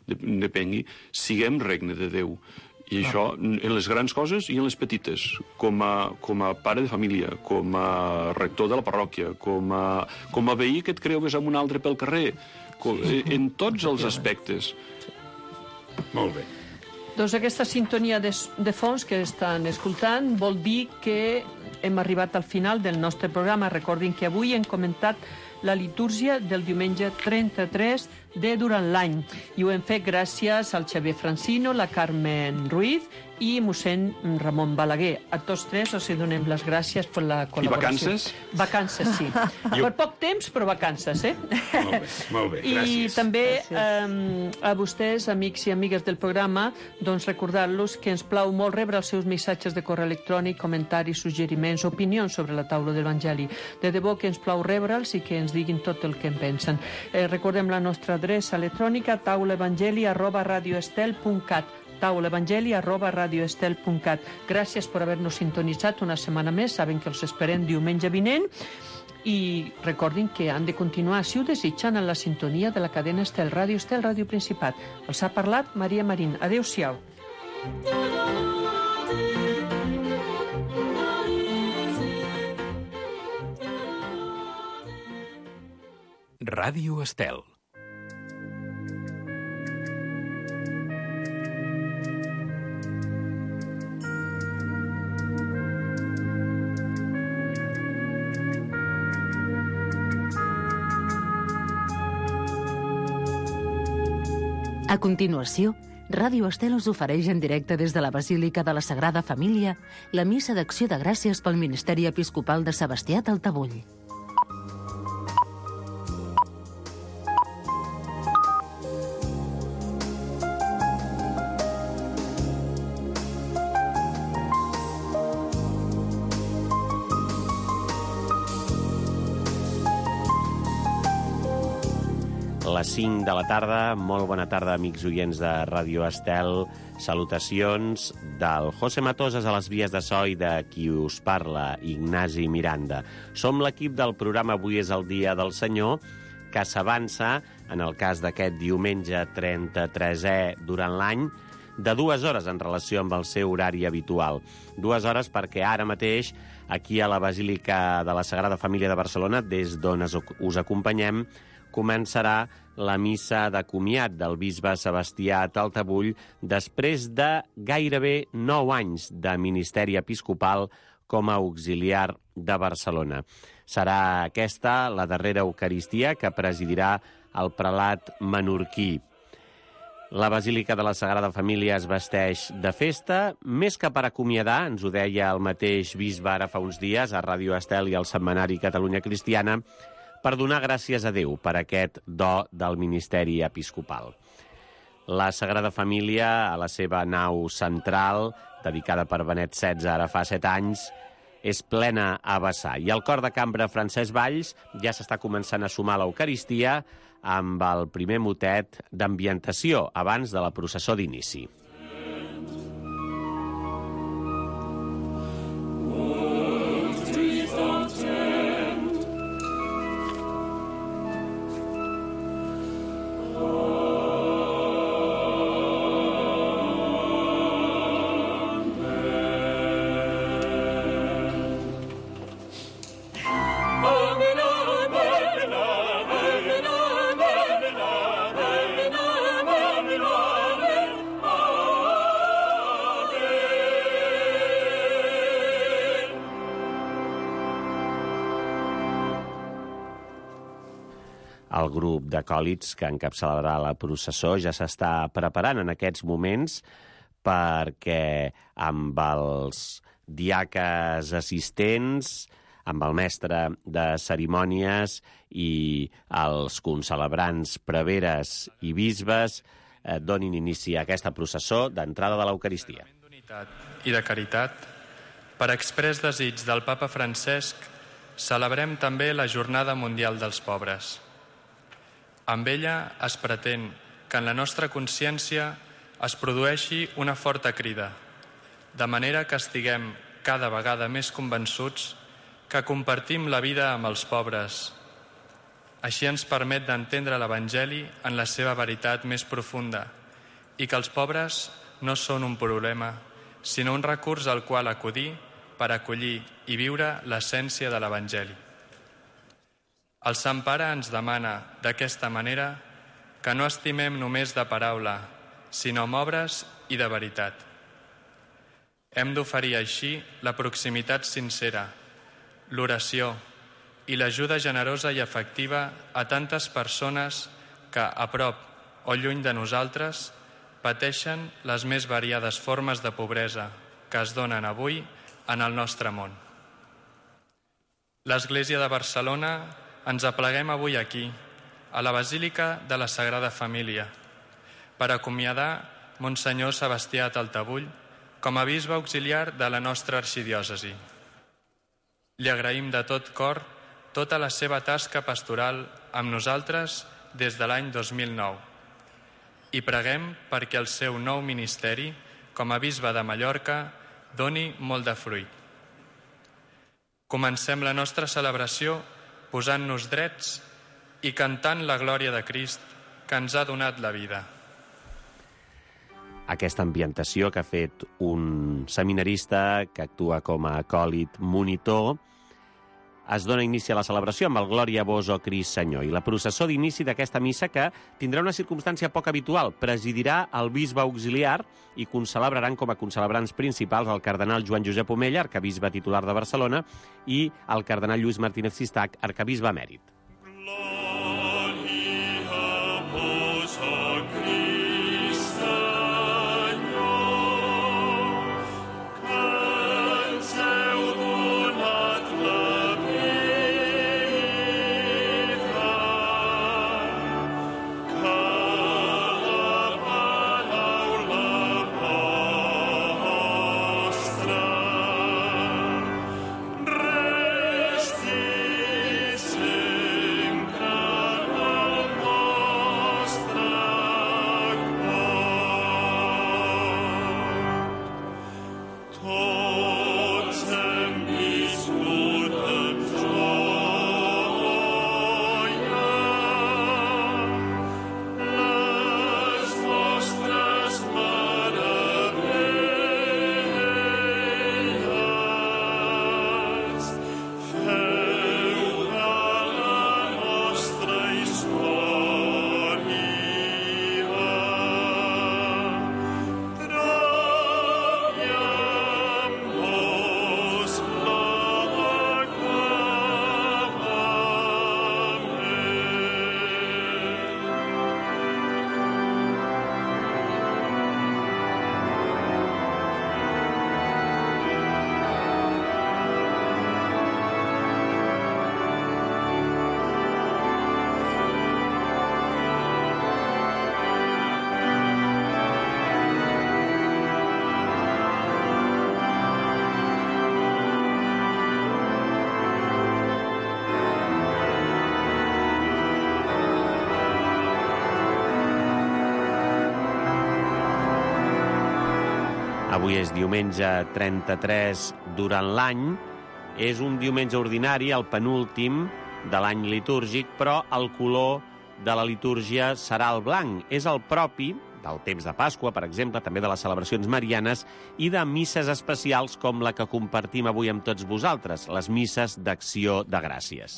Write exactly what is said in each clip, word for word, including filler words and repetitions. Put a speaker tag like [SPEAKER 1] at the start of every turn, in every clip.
[SPEAKER 1] depengui, siguem regne de Déu. I això en les grans coses i en les petites, com a, com a pare de família, com a rector de la parròquia, com a, com a veí que et creues amb un altre pel carrer, com, en tots els aspectes.
[SPEAKER 2] Molt bé.
[SPEAKER 3] Doncs aquesta sintonia de, de fons que estan escoltant vol dir que hem arribat al final del nostre programa. Recordin que avui hem comentat la litúrgia del diumenge trenta-tres de durant l'any. I ho hem fet gràcies al Xavier Francino, la Carmen Ruiz i mossèn Ramon Balaguer. A tots tres els donem les gràcies per la col·laboració.
[SPEAKER 1] I vacances?
[SPEAKER 3] Vacances, sí. Per poc temps, però vacances, eh?
[SPEAKER 2] Molt bé, molt bé, gràcies.
[SPEAKER 3] I també eh, a vostès, amics i amigues del programa, doncs recordar-los que ens plau molt rebre els seus missatges de correu electrònic, comentaris, suggeriments, opinions sobre la taula de l'Evangeli. De debò que ens plau rebre'ls i que ens diguin tot el que en pensen. Eh, recordem la nostra adreça electrònica taulaevangeli arroba radioestel punt cat taulaevangeli arroba radioestel punt cat. Gràcies per haver-nos sintonitzat una setmana més. Saben que els esperem diumenge vinent i recordin que han de continuar, si ho desitgen, en la sintonia de la cadena Estel, Ràdio Estel, Ràdio Principat. Els ha parlat Maria Marín. Adéu-siau.
[SPEAKER 4] Ràdio Estel.
[SPEAKER 5] A continuació, Ràdio Estel us ofereix en directe des de la Basílica de la Sagrada Família la missa d'acció de gràcies pel Ministeri Episcopal de Sebastià d'Altabull.
[SPEAKER 6] Les cinc de la tarda, molt bona tarda, amics oients de Ràdio Estel. Salutacions del José Matosas a les vies de so i de qui us parla, Ignasi Miranda. Som l'equip del programa Avui és el dia del Senyor, que s'avança, en el cas d'aquest diumenge trenta-tresè durant l'any, de dues hores en relació amb el seu horari habitual. Dues hores perquè ara mateix, aquí a la Basílica de la Sagrada Família de Barcelona, des d'on us acompanyem, començarà la missa de comiat del bisbe Sebastià d'Altabull després de gairebé nou anys de ministeri episcopal com a auxiliar de Barcelona. Serà aquesta la darrera Eucaristia que presidirà el prelat menorquí. La Basílica de la Sagrada Família es vesteix de festa, més que per acomiadar, ens ho deia el mateix bisbe ara fa uns dies a Ràdio Estel i al setmanari Catalunya Cristiana, per donar gràcies a Déu per aquest do del ministeri episcopal. La Sagrada Família, a la seva nau central, dedicada per Benet setze ara fa set anys, és plena a vessar. I el cor de cambra Francesc Valls ja s'està començant a sumar a l'Eucaristia amb el primer motet d'ambientació abans de la processó d'inici. El grup d'acòlits que encapçalarà la processó ja s'està preparant en aquests moments perquè amb els diaques assistents, amb el mestre de cerimònies i els concelebrants preveres i bisbes eh, donin inici a aquesta processó d'entrada de l'Eucaristia.
[SPEAKER 7] D'unitat i de caritat, per exprés desig del papa Francesc, celebrem també la Jornada Mundial dels Pobres. Amb ella es pretén que en la nostra consciència es produeixi una forta crida, de manera que estiguem cada vegada més convençuts que compartim la vida amb els pobres, Així ens permet d'entendre l'Evangeli en la seva veritat més profunda i que els pobres no són un problema, sinó un recurs al qual acudir per acollir i viure l'essència de l'Evangeli. El Sant Pare ens demana, d'aquesta manera, que no estimem només de paraula, sinó amb obres i de veritat. Hem d'oferir així la proximitat sincera, l'oració i l'ajuda generosa i efectiva a tantes persones que, a prop o lluny de nosaltres, pateixen les més variades formes de pobresa que es donen avui en el nostre món. L'Església de Barcelona ens apleguem avui aquí, a la Basílica de la Sagrada Família, per acomiadar Monsenyor Sebastià Taltabull com a bisbe auxiliar de la nostra arxidiòcesi. Li agraïm de tot cor tota la seva tasca pastoral amb nosaltres des de l'any dos mil nou i preguem perquè el seu nou ministeri com a bisbe de Mallorca doni molt de fruit. Comencem la nostra celebració posant-nos drets i cantant la glòria de Crist que ens ha donat la vida.
[SPEAKER 6] Aquesta ambientació que ha fet un seminarista que actua com a acòlit monitor es dona inici a la celebració amb el Glòria a vos, o Crist Senyor, i la processó d'inici d'aquesta missa, que tindrà una circumstància poc habitual. Presidirà el bisbe auxiliar i concelebraran com a concelebrants principals el cardenal Joan Josep Omella, arcabisbe titular de Barcelona, i el cardenal Lluís Martínez Sistac, arcabisbe emèrit. Avui és diumenge trenta-tres durant l'any. És un diumenge ordinari, el penúltim de l'any litúrgic, però el color de la litúrgia serà el blanc. És el propi del temps de Pasqua, per exemple, també de les celebracions marianes i de misses especials com la que compartim avui amb tots vosaltres, les misses d'acció de gràcies.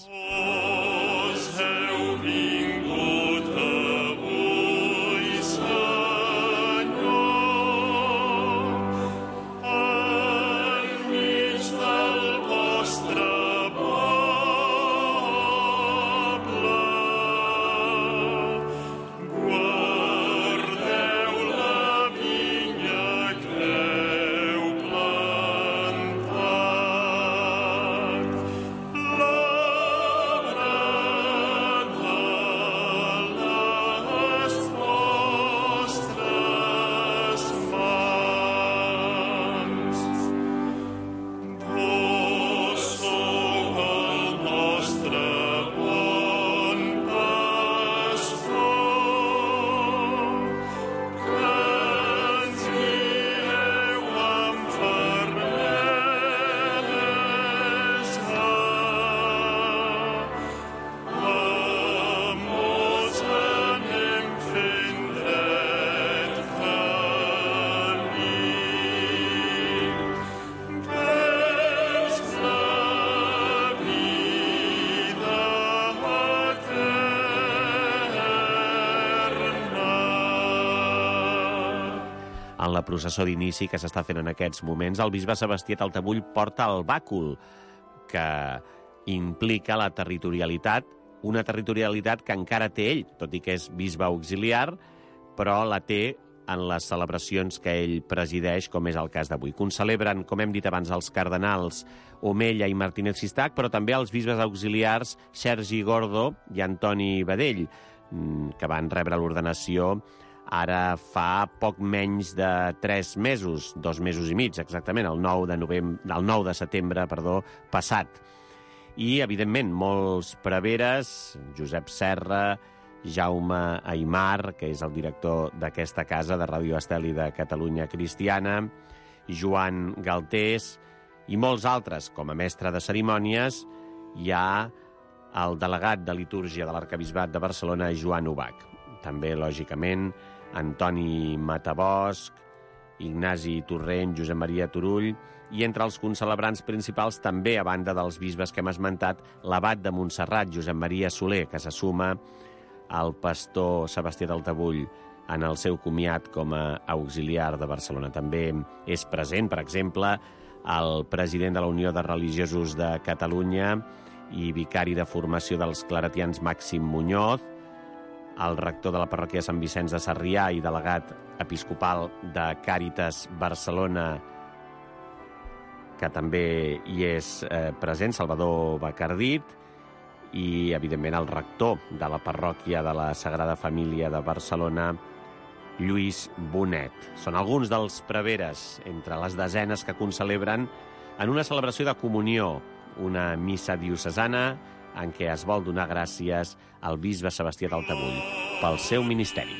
[SPEAKER 6] en la processó d'inici que s'està fent en aquests moments. El bisbe Sebastià Taltabull porta el bàcul, que implica la territorialitat, una territorialitat que encara té ell, tot i que és bisbe auxiliar, però la té en les celebracions que ell presideix, com és el cas d'avui. Concelebren, com hem dit abans, els cardenals Omella i Martínez Sistac, però també els bisbes auxiliars Sergi Gordo i Antoni Badell, que van rebre l'ordenació ara fa poc menys de tres mesos, dos mesos i mig, exactament, el nou de novembre, el nou de setembre, perdó, passat. I, evidentment, molts preveres, Josep Serra, Jaume Aimar, que és el director d'aquesta casa de Ràdio Estel i de Catalunya Cristiana, Joan Galtés i molts altres. Com a mestre de cerimònies hi ha el delegat de litúrgia de l'Arquebisbat de Barcelona, Joan Ubach. També, lògicament, Antoni Matabosc, Ignasi Torrent, Josep Maria Turull, i entre els concelebrants principals també, a banda dels bisbes que hem esmentat, l'abat de Montserrat, Josep Maria Soler, que se suma el pastor Sebastià Taltabull en el seu comiat com a auxiliar de Barcelona. També és present, per exemple, el president de la Unió de Religiosos de Catalunya i vicari de formació dels claretians Màxim Muñoz, el rector de la parròquia de Sant Vicenç de Sarrià i delegat episcopal de Càritas Barcelona, que també hi és eh, present, Salvador Bacardit, i, evidentment, el rector de la parròquia de la Sagrada Família de Barcelona, Lluís Bonet. Són alguns dels preveres entre les desenes que concelebren en una celebració de comunió, una missa diocesana en què es vol donar gràcies al bisbe Sebastià Taltabull pel seu ministeri.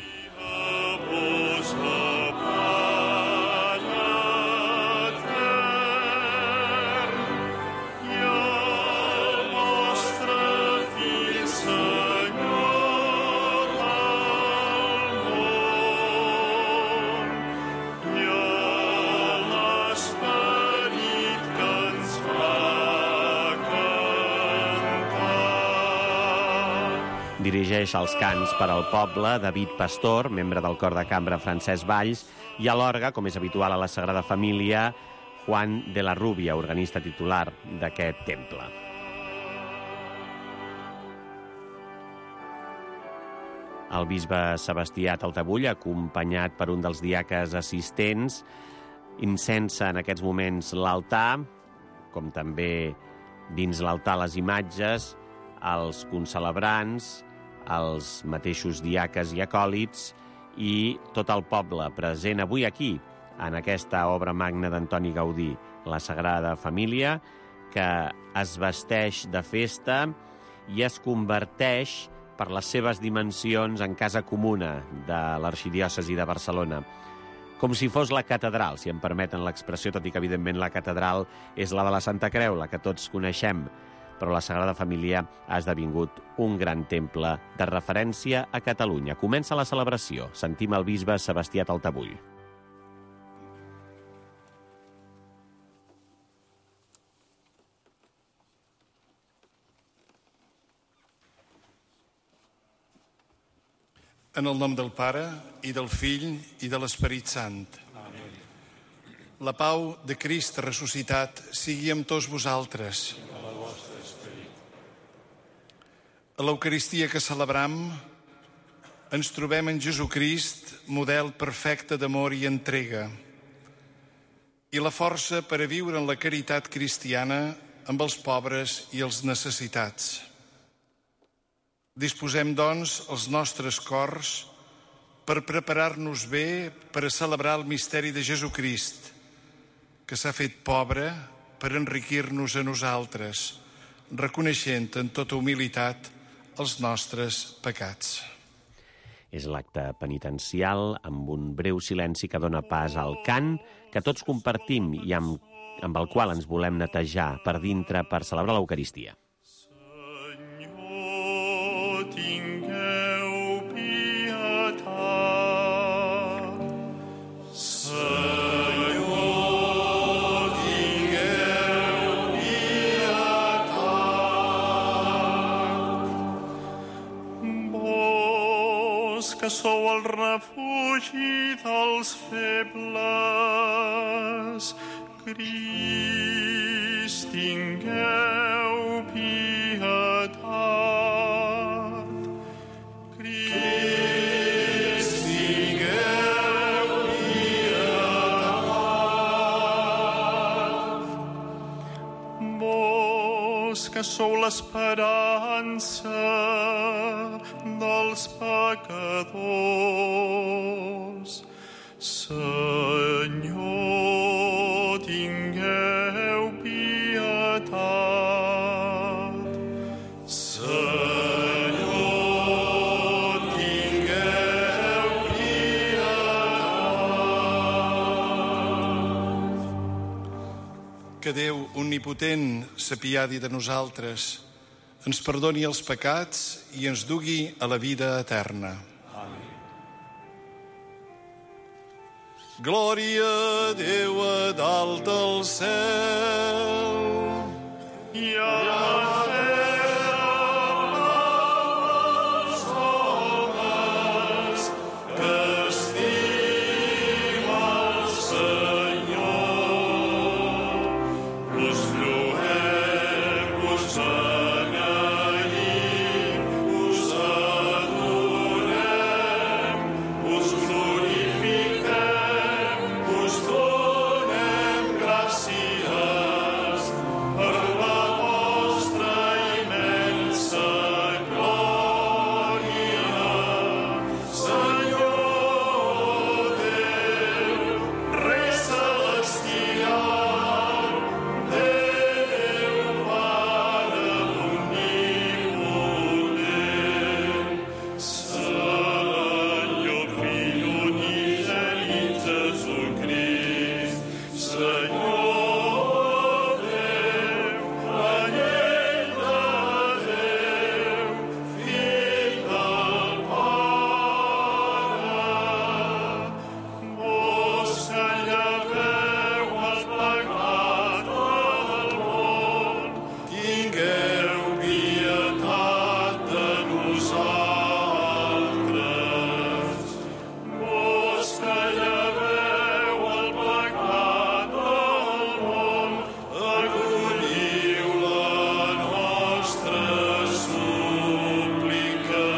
[SPEAKER 6] Dirigeix els cants per al poble David Pastor, membre del cor de cambra Francesc Valls, i a l'orgue, com és habitual a la Sagrada Família, Juan de la Rubia, organista titular d'aquest temple. El bisbe Sebastià Taltabull, acompanyat per un dels diaques assistents, incensa en aquests moments l'altar, com també dins l'altar les imatges, els concelebrants, els mateixos diaques i acòlits i tot el poble present avui aquí, en aquesta obra magna d'Antoni Gaudí, la Sagrada Família, que es vesteix de festa i es converteix per les seves dimensions en casa comuna de l'arxidiòcesi de Barcelona. Com si fos la catedral, si em permeten l'expressió, tot i que, evidentment, la catedral és la de la Santa Creu, la que tots coneixem, però la Sagrada Família ha esdevingut un gran temple de referència a Catalunya. Comença la celebració. Sentim el bisbe Sebastià Taltabull.
[SPEAKER 8] En el nom del Pare, i del Fill, i de l'Esperit Sant. Amén. La pau de Crist ressuscitat sigui amb tots vosaltres. A l'Eucaristia que celebram, ens trobem en Jesucrist, model perfecte d'amor i entrega, i la força per a viure en la caritat cristiana amb els pobres i els necessitats. Disposem, doncs, els nostres cors per preparar-nos bé per a celebrar el misteri de Jesucrist, que s'ha fet pobre per enriquir-nos a nosaltres, reconeixent en tota humilitat els nostres pecats.
[SPEAKER 6] És l'acte penitencial amb un breu silenci que dona pas al cant que tots compartim i amb, amb el qual ens volem netejar per dintre per celebrar l'Eucaristia.
[SPEAKER 9] Senyor, tingueu pietat. Senyor, tingueu pietat. Vos que que sou el refugi dels febles, Crist, tingueu pietat. Crist, tingueu pietat. Vos que sou l'esperança dels pecadors, Senyor, tingueu pietat. Senyor, tingueu pietat.
[SPEAKER 8] Que Déu omnipotent s'apiadi de nosaltres, ens perdoni els pecats i ens dugui a la vida eterna. Amén. Glòria a Déu a dalt del cel
[SPEAKER 9] i a la terra als homes que estima el Senyor. Us lluem, us agraïm, us adorem, us glorifiquem, us donem gràcies per la vostra immensa glòria. Senyor Déu, Rei celestial, Déu Pare omnipotent, Senyor Fill unigènit Jesucrist, Senyor Déu, Anyell de Déu, Fill del Pare, vos que lleveu el pecat del món, tingueu pietat de nosaltres. Vos que lleveu el pecat del món, acolliu la nostra súplica.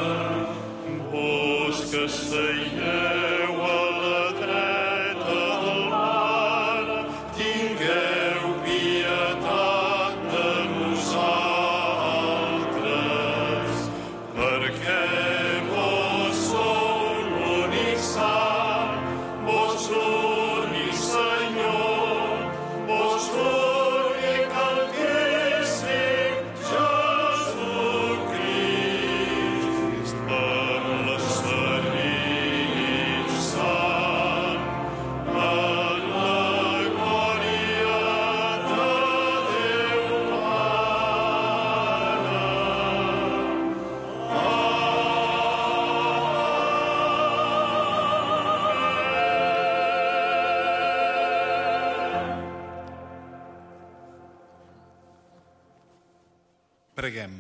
[SPEAKER 9] Vos que seieu a la dreta del Pare, tingueu pietat de nosaltres, perquè vos sou l'únic Sant, vos l'únic Senyor, vos l'únic Altíssim Jesucrist, per l'Esperit Sant, en la glòria de Déu
[SPEAKER 8] Preguem.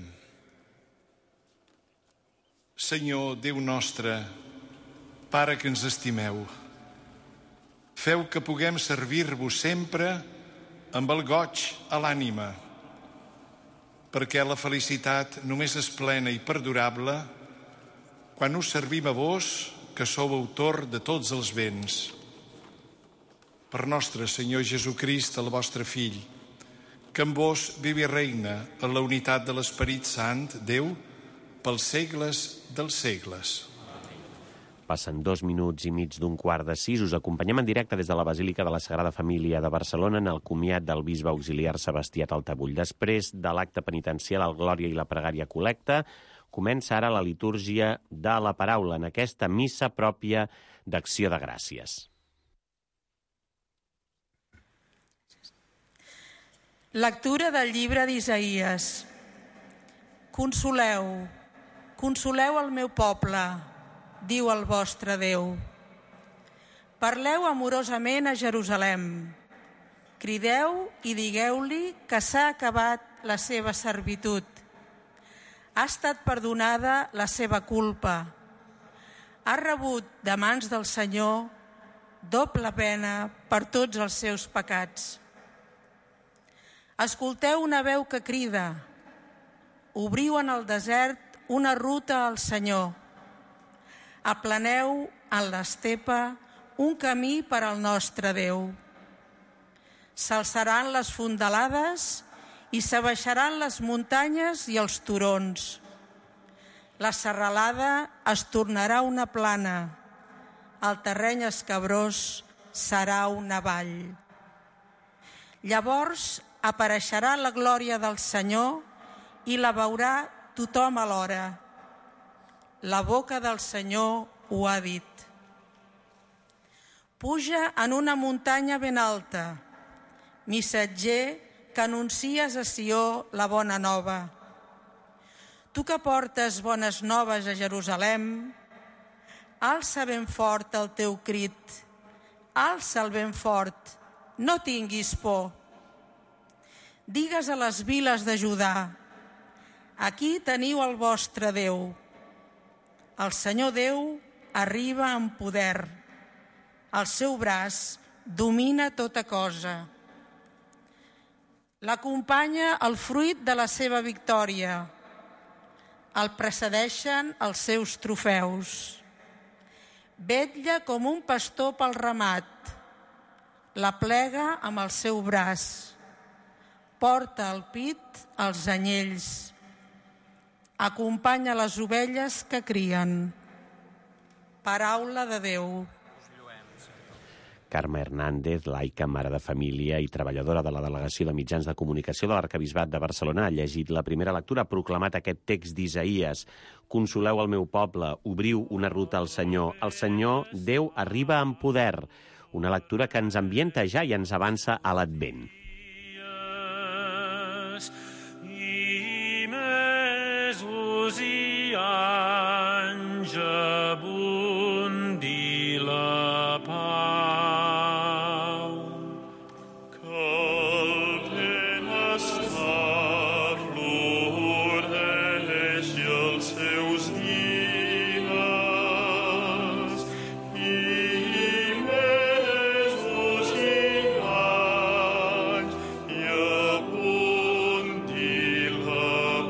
[SPEAKER 8] Senyor, Déu nostre, Pare que ens estimeu, feu que puguem servir-vos sempre amb el goig a l'ànima, perquè la felicitat només és plena i perdurable quan us servim a vos, que sou autor de tots els béns. Per nostre Senyor Jesucrist, el vostre Fill, que amb vos viu i reina en la unitat de l'Esperit Sant, Déu, pels segles dels segles.
[SPEAKER 6] Passen dos minuts i mig d'un quart de sis. Us acompanyem en directe des de la Basílica de la Sagrada Família de Barcelona en el comiat del bisbe auxiliar Sebastià Taltabull. Després de l'acte penitencial al Glòria i la pregària col·lecta, comença ara la litúrgia de la paraula en aquesta missa pròpia d'acció de gràcies.
[SPEAKER 10] Lectura del llibre d'Isaïes. Consoleu, consoleu el meu poble, diu el vostre Déu. Parleu amorosament a Jerusalem. Crideu i digueu-li que s'ha acabat la seva servitud. Ha estat perdonada la seva culpa. ha rebut de mans del Senyor doble pena per tots els seus pecats. Escolteu una veu que crida: obriu en el desert una ruta al Senyor. Aplaneu en l'estepa un camí per al nostre Déu. S'alçaran les fondalades i s'abaixaran les muntanyes i els turons. La serralada es tornarà una plana, el terreny escabrós serà una vall. Llavors apareixerà la glòria del Senyor i la veurà tothom alhora. La boca del Senyor ho ha dit. Puja en una muntanya ben alta, missatger que anuncies a Sió la bona nova. Tu que portes bones noves a Jerusalem, alça ben fort el teu crit, alça'l ben fort, no tinguis por. Digues a les viles de Judà: aquí teniu el vostre Déu. El Senyor Déu arriba amb poder. El seu braç domina tota cosa. L'acompanya el fruit de la seva victòria. El precedeixen els seus trofeus. Vetlla com un pastor pel ramat. La plega amb el seu braç. Porta al pit els anyells. Acompanya les ovelles que crien. Paraula de Déu.
[SPEAKER 6] Carme Hernández, laica, mare de família i treballadora de la Delegació de Mitjans de Comunicació de l'Arquebisbat de Barcelona, ha llegit la primera lectura, ha proclamat aquest text d'Isaïes: consoleu el meu poble, obriu una ruta al Senyor. El Senyor, Déu, arriba amb poder. Una lectura que ens ambienta ja i ens avança a l'Advent.
[SPEAKER 9] I anys abundi la pau, que el benestar floreixi els seus dies, i mesos i anys i abundi la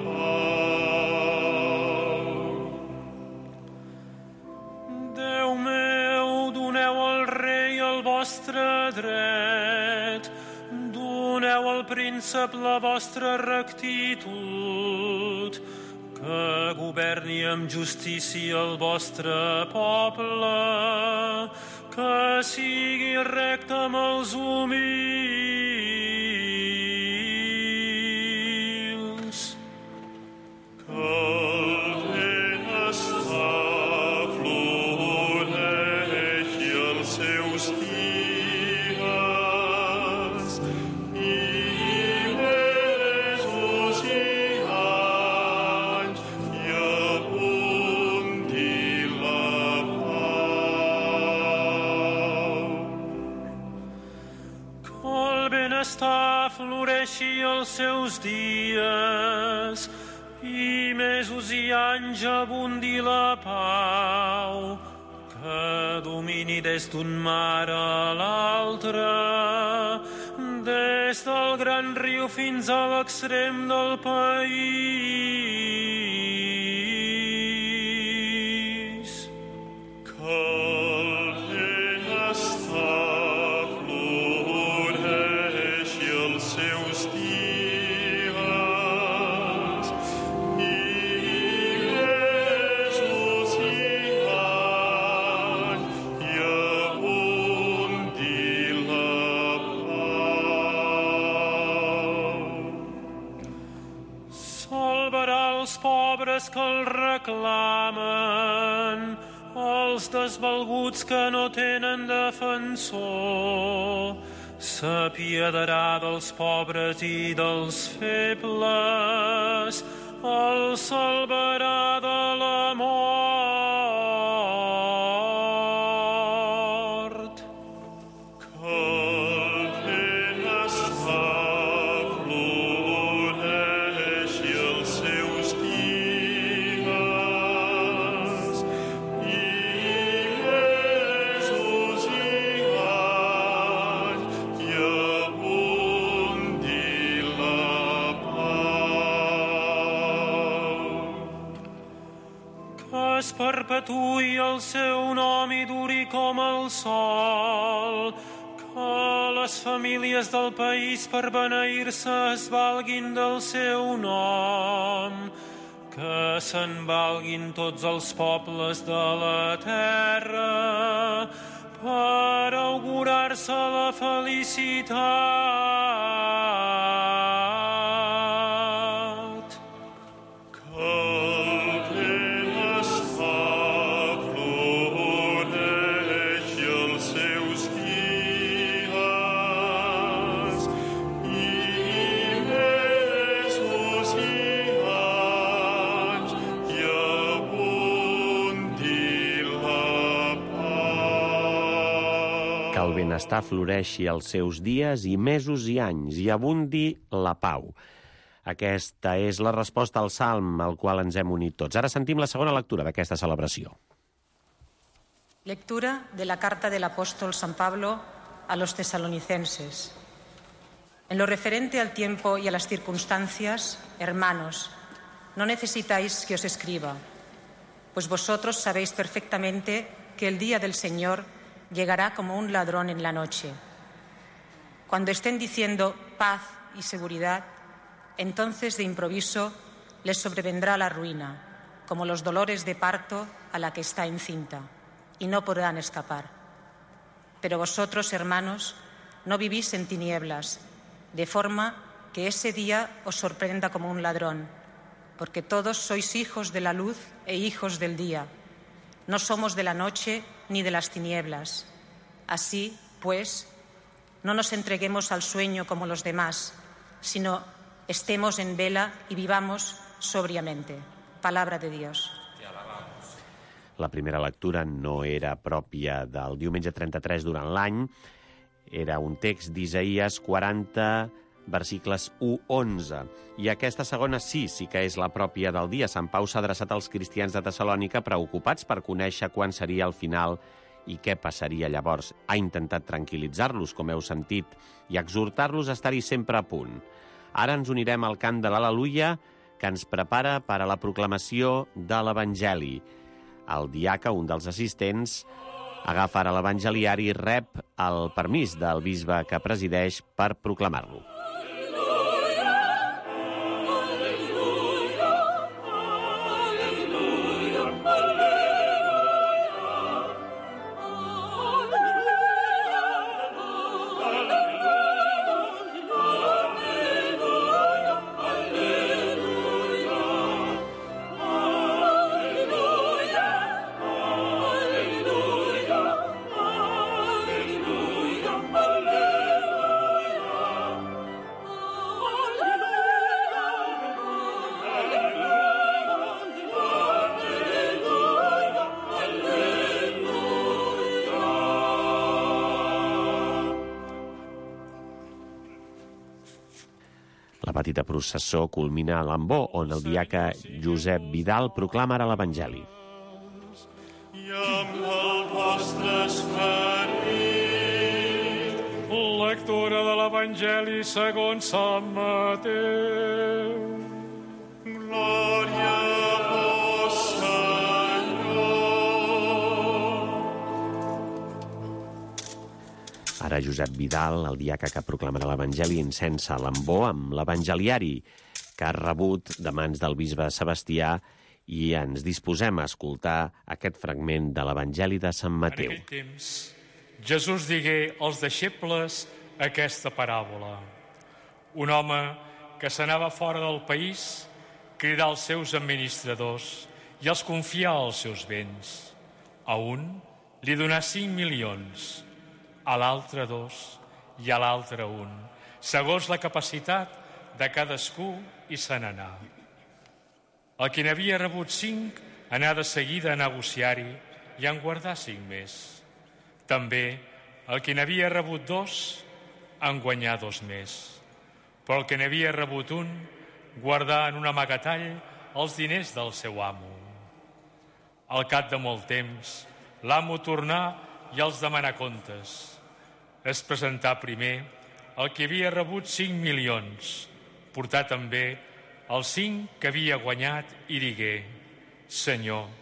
[SPEAKER 9] dret, doneu al príncep la vostra rectitud, que governi amb justícia el vostre poble, que sigui recte amb els humils, que el benestar floreixi els seus dies, floreixi els seus dies i mesos i anys abundi la pau, que domini des d'un mar a l'altre, des del gran riu fins a l'extrem del país. Que el benestar que el reclamen, els desvalguts que no tenen defensor, s'apiedarà dels pobres i dels febles, el salvarà de la mort. Que el benestar floreixi els seus dies, i perpetuï el seu nom i duri com el sol. Que les famílies del país per beneir-se es valguin del seu nom. Que se'n valguin tots els pobles de la terra per augurar-se la felicitat. Que el temps afavoreixi els seus dies i mesos i anys i abundi la pau.
[SPEAKER 6] Que el benestar floreixi els seus dies i mesos i anys i abundi la pau. Aquesta és la resposta al salm al qual ens hem unit tots. Ara sentim la segona lectura d'aquesta celebració.
[SPEAKER 11] Lectura de la carta del apóstol San Pablo a los tesalonicenses. En lo referente al tiempo y a las circunstancias, hermanos, no necesitáis que os escriba, pues vosotros sabéis perfectamente que el día del Señor llegará como un ladrón en la noche. Cuando estén diciendo paz y seguridad, entonces de improviso les sobrevendrá la ruina, como los dolores de parto a la que está encinta, y no podrán escapar. Pero vosotros, hermanos, no vivís en tinieblas, de forma que ese día os sorprenda como un ladrón, porque todos sois hijos de la luz e hijos del día. No somos de la noche ni de las tinieblas. Así, pues, no nos entreguemos al sueño como los demás, sino estemos en vela y vivamos sobriamente. Palabra de Dios.
[SPEAKER 6] La primera lectura no era pròpia del diumenge trenta-tres durant l'any. Era un text d'Isaïes quaranta, versicles u a onze. I aquesta segona sí, sí que és la pròpia del dia. Sant Pau s'ha adreçat als cristians de Tessalònica preocupats per conèixer quan seria el final i què passaria llavors. Ha intentat tranquil·litzar-los, com heu sentit, i exhortar-los a estar-hi sempre a punt. Ara ens unirem al cant de l'Al·leluia, que ens prepara per a la proclamació de l'Evangeli. El diaca, un dels assistents, agafa ara l'evangeliari i rep el permís del bisbe que presideix per proclamar-lo. La petita processó culmina a l'Ambó, on el diaca Josep Vidal proclama ara l'Evangeli.
[SPEAKER 9] I amb el vostre esperit. Lectura de l'Evangeli segons Sant Mateu. Glòria a vos, Senyor.
[SPEAKER 6] Ara Josep Vidal, el diaca que proclamarà l'Evangeli, incensa l'Ambó amb l'Evangeliari que ha rebut de mans del bisbe Sebastià, i ens disposem a escoltar aquest fragment de l'Evangeli de Sant Mateu.
[SPEAKER 7] En aquell temps, Jesús digué als deixebles aquesta paràbola. Un home que s'anava fora del país cridà als seus administradors i els confià els seus béns. A un li donà cinc milions, a l'altre dos i a l'altre un, segons la capacitat de cadascú, i se n'anà. El que n'havia rebut cinc anà de seguida a negociar-hi i en guardar cinc més. També el que n'havia rebut dos en guanyà dos més. Però el que n'havia rebut un guardà en un amagatall els diners del seu amo. Al cap de molt temps, l'amo tornà i els demanà comptes. Es presentà primer el que havia rebut cinc milions, portà també els cinc que havia guanyat i digué: Senyor,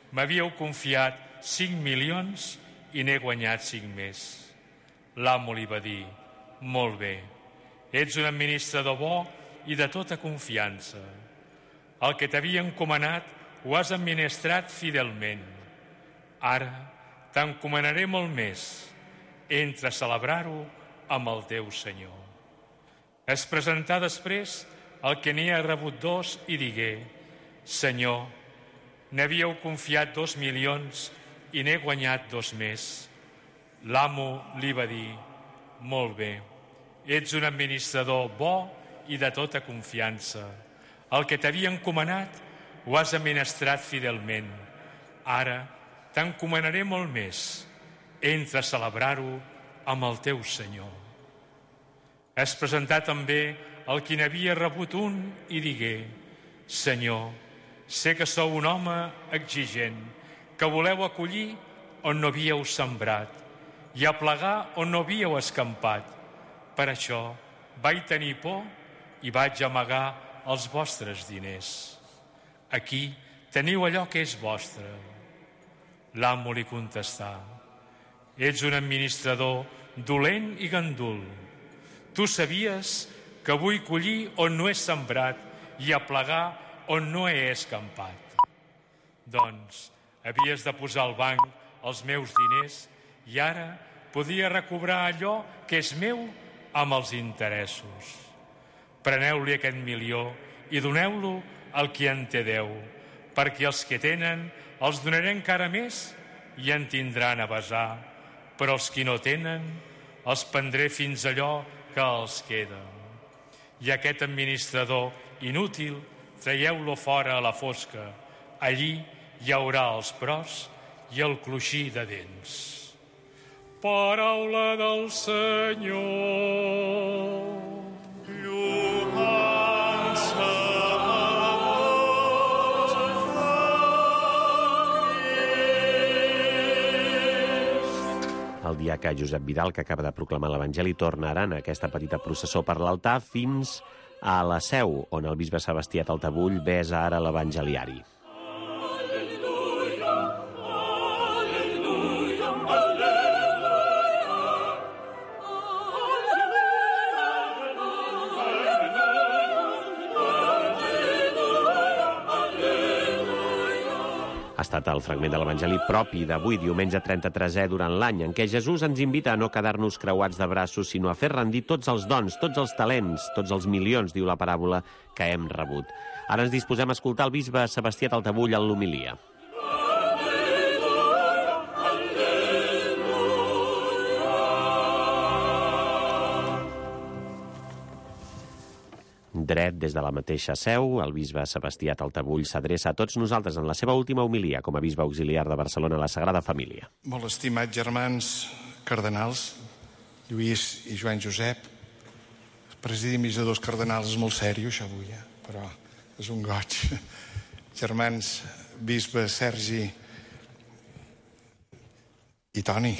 [SPEAKER 12] M'havíeu confiat cinc milions i n'he guanyat cinc més. L'amo li va dir: molt bé, ets un administrador bo i de tota confiança. El que t'havia encomanat ho has administrat fidelment. Ara t'encomanaré molt més. Entra a celebrar-ho amb el teu senyor. Es presentà després el que n'hi ha rebut dos i digué: Senyor, n'havíeu confiat dos milions i n'he guanyat dos més. L'amo li va dir: molt bé, ets un administrador bo i de tota confiança. El que t'havia encomanat ho has administrat fidelment. Ara t'encomanaré molt més. Entra a celebrar-ho amb el teu senyor. Es presentà també el qui n'havia rebut un i digué: Senyor, sé que sou un home exigent, que voleu acollir on no havíeu sembrat i aplegar on no havíeu escampat. Per això vaig tenir por i vaig amagar els vostres diners. Aquí teniu allò que és vostre. L'amo li contestà: ets un administrador dolent i gandul. Tu sabies que vull collir on no he sembrat i aplegar on no he escampat. Doncs havies de posar al banc els meus diners i ara podia recobrar allò que és meu amb els interessos. Preneu-li aquest milió i doneu-lo al qui en té deu, perquè els que tenen els donaré encara més i en tindran a besar, però els qui no tenen els prendré fins allò que els queda. I aquest administrador inútil traieu-lo fora a la fosca. Allí hi haurà els pros i el cruixir de dents. Paraula del Senyor. Lloança a Crist.
[SPEAKER 6] El diaca Josep Vidal, que acaba de proclamar l'Evangeli, torna ara en aquesta petita processó per l'altar fins a la Seu, on el bisbe Sebastià Taltabull besa ara l'evangeliari. Ha estat el fragment de l'Evangeli propi d'avui, diumenge trenta-tresè durant l'any, en què Jesús ens invita a no quedar-nos creuats de braços, sinó a fer rendir tots els dons, tots els talents, tots els milions, diu la paràbola, que hem rebut. Ara ens disposem a escoltar el bisbe Sebastià Taltabull en l'homilia. Dret des de la mateixa Seu, el bisbe Sebastià Taltabull s'adreça a tots nosaltres en la seva última homilia com a bisbe auxiliar de Barcelona a la Sagrada Família.
[SPEAKER 8] Molt estimats germans cardenals, Lluís i Joan Josep, presidir mig de dos cardenals és molt sèrio, això avui, eh? Però és un goig. Germans, bisbe Sergi i Toni,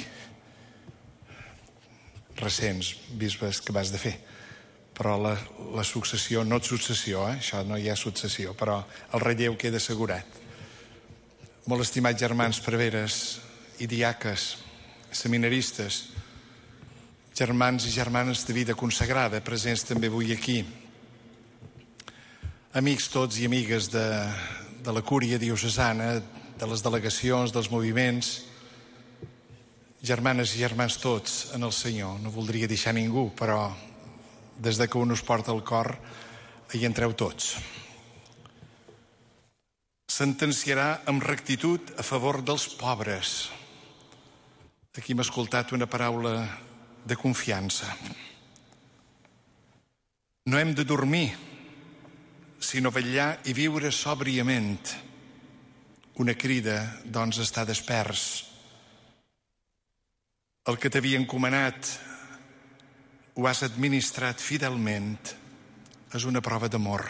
[SPEAKER 8] recents bisbes que vas de fer. Però la, la successió, no successió, eh? Això no hi ha successió, però el relleu queda assegurat. Molt estimats germans preveres i diaques, seminaristes, germans i germanes de vida consagrada, presents també avui aquí, amics tots i amigues de, de la cúria diocesana, de les delegacions, dels moviments, germanes i germans tots en el Senyor. No voldria deixar ningú, però des de que un us porta al cor, hi entreu tots. Sentenciarà amb rectitud a favor dels pobres. Aquí hem escoltat una paraula de confiança. No hem de dormir, sinó vetllar i viure sòbriament. Una crida, doncs, estar desperts. El que t'havia encomanat ho has administrat fidelment, és una prova d'amor.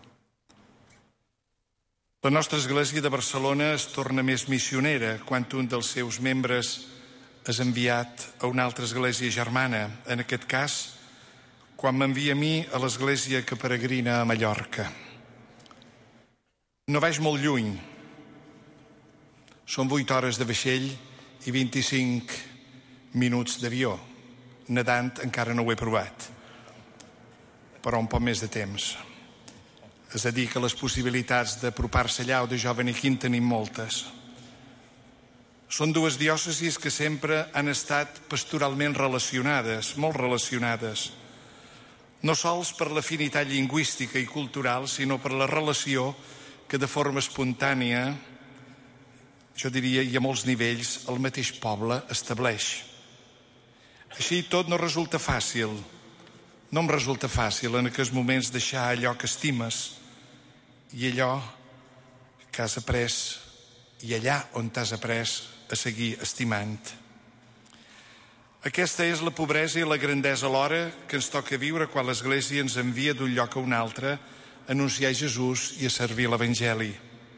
[SPEAKER 8] La nostra Església de Barcelona es torna més missionera quan un dels seus membres és enviat a una altra església germana, en aquest cas, quan m'envia a mi a l'església que peregrina a Mallorca. No vaig molt lluny. Són vuit hores de vaixell i vint-i-cinc minuts d'avió. Nedant encara no ho he provat, però un poc més de temps. És a dir, que les possibilitats d'apropar-se allà o de jo venir aquí en tenim moltes. Són dues diòcesis que sempre han estat pastoralment relacionades, molt relacionades, no sols per l'afinitat lingüística i cultural, sinó per la relació que de forma espontània, jo diria, i a molts nivells, el mateix poble estableix. Així tot no resulta fàcil, no em resulta fàcil en aquests moments deixar allò que estimes i allò que has après i allà on t'has après a seguir estimant. Aquesta és la pobresa i la grandesa alhora que ens toca viure quan l'Església ens envia d'un lloc a un altre a anunciar Jesús i a servir l'Evangeli,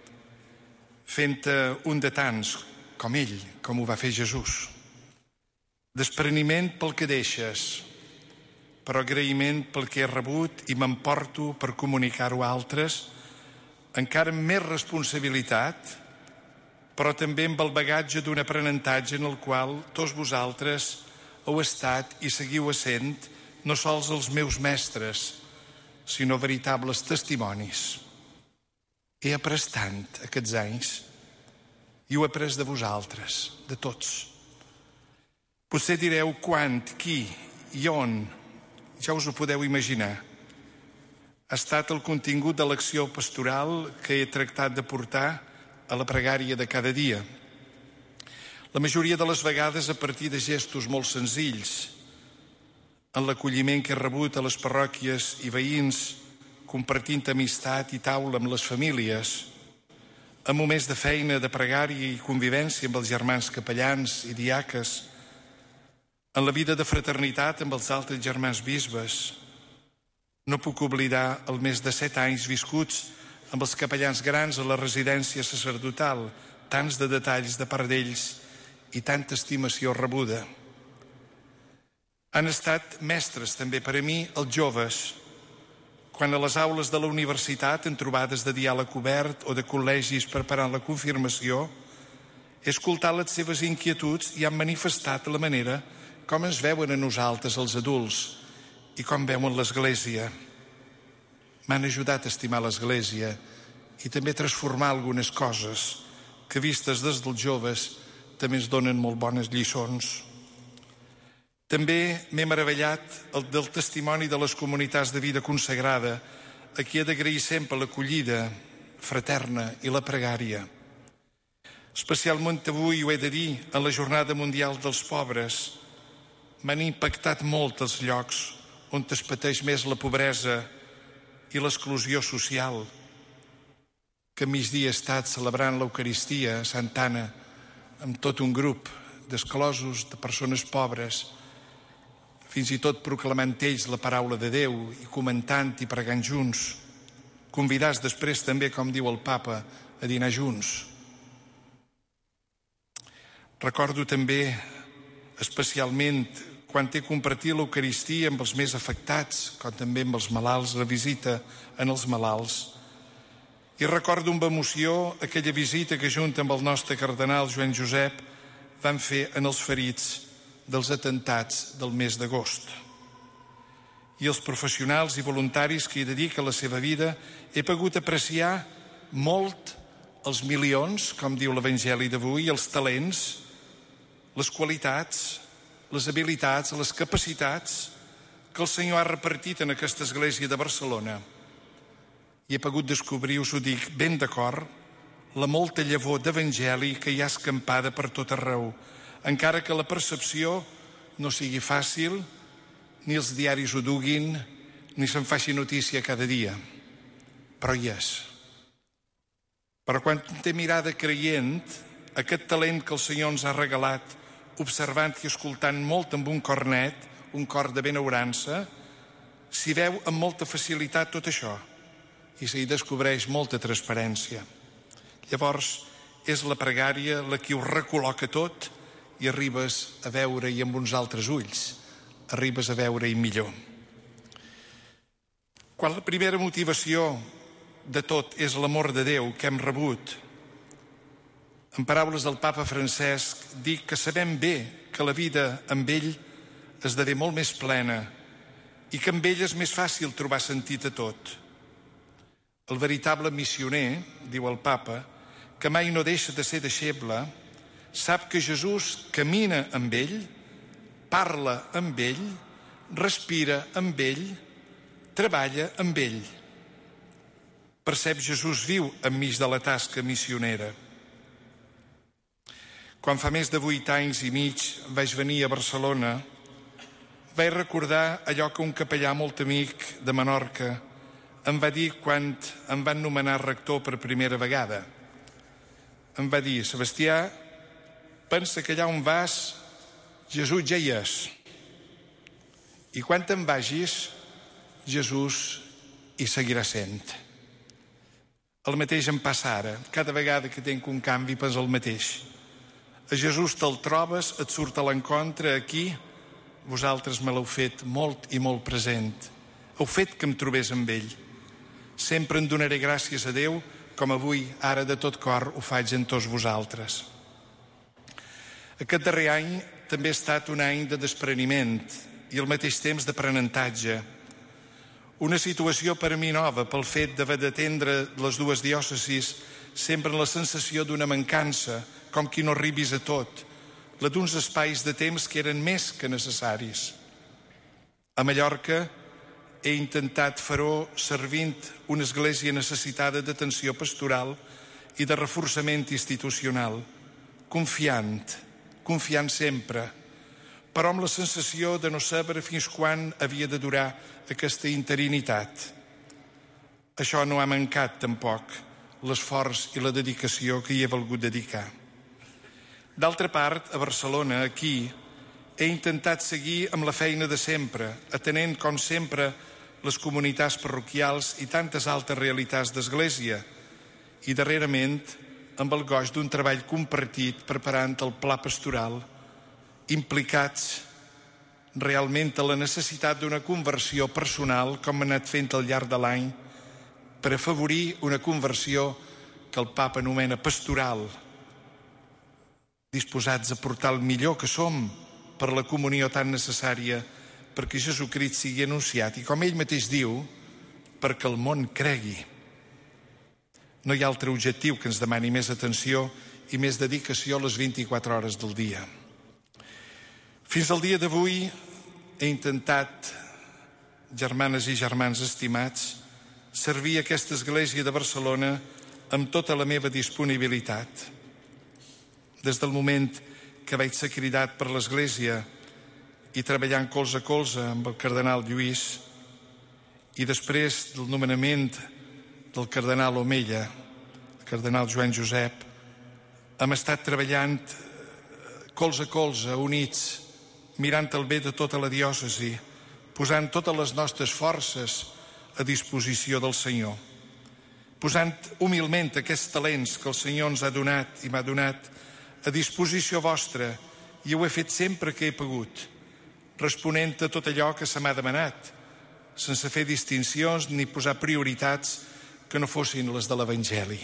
[SPEAKER 8] fent-te un de tants com ell, com ho va fer Jesús. Despreniment pel que deixes, però agraïment pel que he rebut i m'emporto per comunicar-ho a altres, encara amb més responsabilitat, però també amb el bagatge d'un aprenentatge en el qual tots vosaltres heu estat i seguiu essent no sols els meus mestres, sinó veritables testimonis. He après tant aquests anys i ho he après de vosaltres, de tots. Potser direu quan, qui i on, ja us ho podeu imaginar. Ha estat el contingut de l'acció pastoral que he tractat de portar a la pregària de cada dia. La majoria de les vegades a partir de gestos molt senzills, en l'acolliment que he rebut a les parròquies i veïns, compartint amistat i taula amb les famílies, en moments de feina, de pregària i convivència amb els germans capellans i diaques, en la vida de fraternitat amb els altres germans bisbes. No puc oblidar els més de set anys viscuts amb els capellans grans a la residència sacerdotal, tants de detalls de part d'ells i tanta estimació rebuda. Han estat mestres també per a mi els joves, quan a les aules de la universitat, en trobades de diàleg obert o de col·legis preparant la confirmació, he escoltat les seves inquietuds i han manifestat la manera com ens veuen a nosaltres, els adults, i com veuen l'Església. M'han ajudat a estimar l'Església i també a transformar algunes coses que, vistes des dels joves, també ens donen molt bones lliçons. També m'he meravellat del testimoni de les comunitats de vida consagrada, a qui he d'agrair sempre l'acollida fraterna i la pregària. Especialment avui, ho he de dir, en la Jornada Mundial dels Pobres, m'han impactat molt els llocs on es pateix més la pobresa i l'exclusió social, que a migdia he estat celebrant l'Eucaristia a Santa Anna amb tot un grup d'esclosos, de persones pobres, fins i tot proclamant ells la paraula de Déu i comentant i pregant junts, convidats després també, com diu el Papa, a dinar junts. Recordo també especialment quan he compartit l'Eucaristia amb els més afectats, com també amb els malalts, la visita en els malalts. I recordo amb emoció aquella visita que, junt amb el nostre cardenal Joan Josep, van fer en els ferits dels atentats del mes d'agost. I els professionals i voluntaris que hi dediquen la seva vida, he pogut apreciar molt els milions, com diu l'Evangeli d'avui, els talents, les qualitats, les habilitats, les capacitats que el Senyor ha repartit en aquesta església de Barcelona. I he pogut descobrir, us ho dic ben d'acord, la molta llavor d'evangeli que hi ha escampada per tot arreu, encara que la percepció no sigui fàcil, ni els diaris ho duguin, ni se'n faci notícia cada dia. Però hi és. Però quan té mirada creient, aquest talent que el Senyor ens ha regalat, observant i escoltant molt amb un cor net, un cor de benaurança, s'hi veu amb molta facilitat tot això i s'hi descobreix molta transparència. Llavors, és la pregària la que ho recol·loca tot i arribes a veure-hi amb uns altres ulls, arribes a veure-hi millor. Quan la primera motivació de tot és l'amor de Déu que hem rebut, En paraules del papa Francesc, dic que sabem bé que la vida amb ell esdevé molt més plena i que amb ell és més fàcil trobar sentit a tot. El veritable missioner, diu el papa, que mai no deixa de ser deixeble, sap que Jesús camina amb ell, parla amb ell, respira amb ell, treballa amb ell. Percep Jesús viu enmig de la tasca missionera. Quan fa més de vuit anys i mig vaig venir a Barcelona, vaig recordar allò que un capellà molt amic de Menorca em va dir quan em van nomenar rector per primera vegada. Em va dir: Sebastià, pensa que allà on vas, Jesús ja hi és. I quan te'n vagis, Jesús hi seguirà sent. El mateix em passa ara. Cada vegada que tinc un canvi penso el mateix. A Jesús te'l trobes, et surt a l'encontre aquí. Vosaltres me l'heu fet molt i molt present. Heu fet que em trobés amb ell. Sempre en donaré gràcies a Déu, com avui, ara de tot cor, ho faig en tots vosaltres. Aquest darrer any també ha estat un any de despreniment i al mateix temps d'aprenentatge. Una situació per a mi nova pel fet d'haver d'atendre les dues diòcesis sempre en la sensació d'una mancança, com qui no arribis a tot, la d'uns espais de temps que eren més que necessaris. A Mallorca he intentat fer-ho servint una església necessitada d'atenció pastoral i de reforçament institucional, confiant, confiant sempre, però amb la sensació de no saber fins quan havia de durar aquesta interinitat. Això no ha mancat tampoc, l'esforç i la dedicació que hi he volgut dedicar. D'altra part, a Barcelona, aquí, he intentat seguir amb la feina de sempre, atenent, com sempre, les comunitats parroquials i tantes altres realitats d'església, i darrerament amb el goig d'un treball compartit preparant el pla pastoral, implicats realment a la necessitat d'una conversió personal, com hem anat fent al llarg de l'any, per afavorir una conversió que el papa anomena pastoral, disposats a portar el millor que som per la comunió tan necessària perquè Jesucrist sigui anunciat i, com ell mateix diu, perquè el món cregui. No hi ha altre objectiu que ens demani més atenció i més dedicació a les vint-i-quatre hores del dia. Fins al dia d'avui he intentat, germanes i germans estimats, servir aquesta església de Barcelona amb tota la meva disponibilitat. Des del moment que vaig ser cridat per l'Església i treballant colze a colze amb el cardenal Lluís i després del nomenament del cardenal Omella, el cardenal Joan Josep, hem estat treballant colze a colze, units, mirant el bé de tota la diòcesi, posant totes les nostres forces a disposició del Senyor, posant humilment aquests talents que el Senyor ens ha donat i m'ha donat a disposició vostra, i ho he fet sempre que he pogut, responent a tot allò que se m'ha demanat, sense fer distincions ni posar prioritats que no fossin les de l'Evangeli.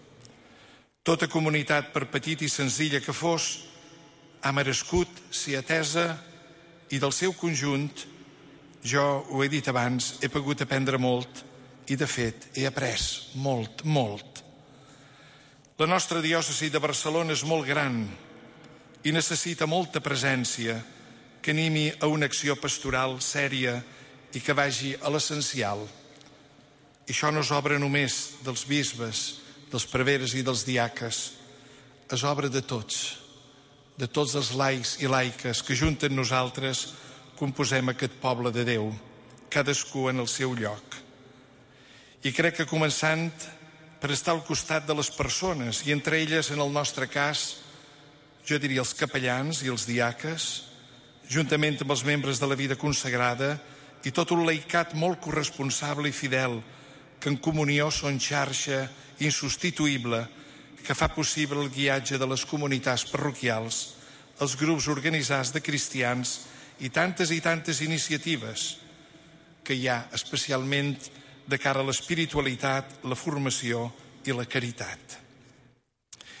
[SPEAKER 8] Tota comunitat, per petit i senzilla que fos, ha merescut ser atesa i del seu conjunt, jo ho he dit abans, he pogut aprendre molt i, de fet, he après molt, molt. La nostra diòcesi de Barcelona és molt gran i necessita molta presència que animi a una acció pastoral sèria i que vagi a l'essencial. I això no és obra només dels bisbes, dels preveres i dels diaques, és obra de tots, de tots els laics i laiques que junten nosaltres composem aquest poble de Déu, cadascú en el seu lloc. I crec que començant per estar al costat de les persones, i entre elles, en el nostre cas, jo diria els capellans i els diaques, juntament amb els membres de la vida consagrada i tot un laicat molt corresponsable i fidel, que en comunió són xarxa insubstituïble que fa possible el guiatge de les comunitats parroquials, els grups organitzats de cristians i tantes i tantes iniciatives que hi ha especialment de cara a l'espiritualitat, la formació i la caritat.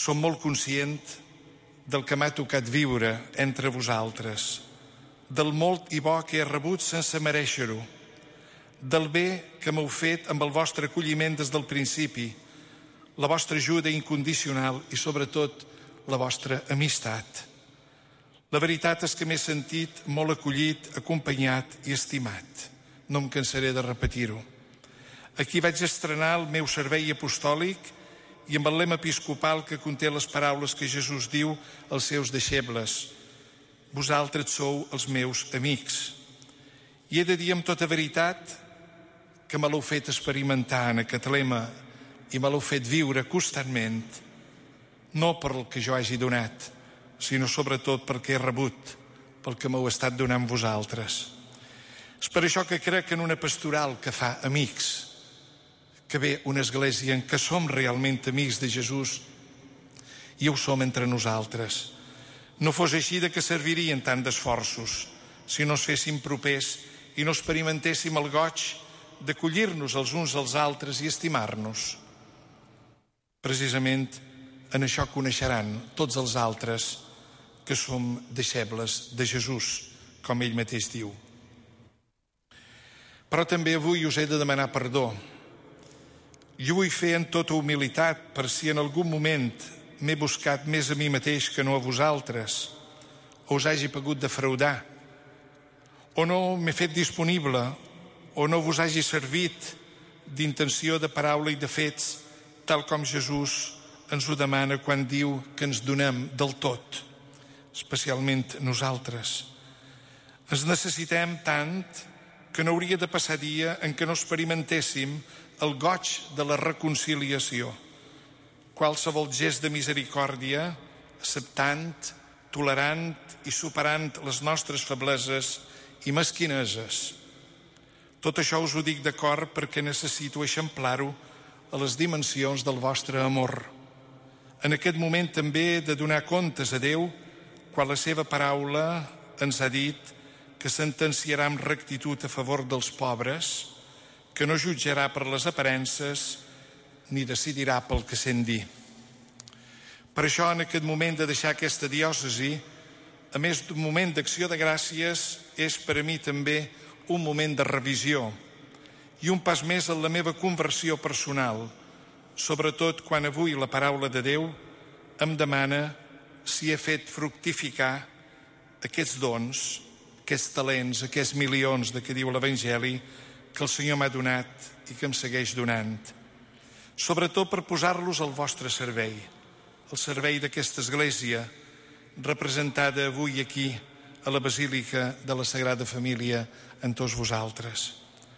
[SPEAKER 8] Som molt conscient del que m'ha tocat viure entre vosaltres, del molt i bo que he rebut sense mereixer-ho, del bé que m'heu fet amb el vostre acolliment des del principi, la vostra ajuda incondicional i, sobretot, la vostra amistat. La veritat és que m'he sentit molt acollit, acompanyat i estimat. No em cansaré de repetir-ho. Aquí vaig estrenar el meu servei apostòlic i amb el lema episcopal que conté les paraules que Jesús diu als seus deixebles: vosaltres sou els meus amics. I he de dir amb tota veritat que me l'heu fet experimentar en aquest lema i me l'heu fet viure constantment, no per el que jo hagi donat, sinó sobretot perquè he rebut, pel que m'heu estat donant vosaltres. És per això que crec en una pastoral que fa amics, que ve una església en què som realment amics de Jesús i ho som entre nosaltres. No fos així de que servirien tant d'esforços si no es fessin propers i no experimentéssim el goig d'acollir-nos els uns als altres i estimar-nos. Precisament en això coneixeran tots els altres que som deixebles de Jesús, com ell mateix diu. Però també avui us he de demanar perdó. I ho vull fer en tota humilitat per si en algun moment m'he buscat més a mi mateix que no a vosaltres, o us hagi pogut defraudar, o no m'he fet disponible, o no vos hagi servit d'intenció, de paraula i de fets, tal com Jesús ens ho demana quan diu que ens donem del tot, especialment nosaltres. Ens necessitem tant que no hauria de passar dia en què no experimentéssim el goig de la reconciliació. Qualsevol gest de misericòrdia, acceptant, tolerant i superant les nostres febleses i mesquineses. Tot això us ho dic d'acord perquè necessito eixamplar-ho a les dimensions del vostre amor. En aquest moment també he de donar comptes a Déu quan la seva paraula ens ha dit que sentenciarà amb rectitud a favor dels pobres, que no jutjarà per les aparences ni decidirà pel que sent dir. Per això, en aquest moment de deixar aquesta diòcesi, a més d'un moment d'acció de gràcies, és per a mi també un moment de revisió i un pas més en la meva conversió personal, sobretot quan avui la paraula de Déu em demana si he fet fructificar aquests dons, aquests talents, aquests milions de què diu l'Evangeli que el Senyor m'ha donat i que em segueix donant. Sobretot per posar-los al vostre servei, al servei d'aquesta església representada avui aquí a la Basílica de la Sagrada Família en tots vosaltres.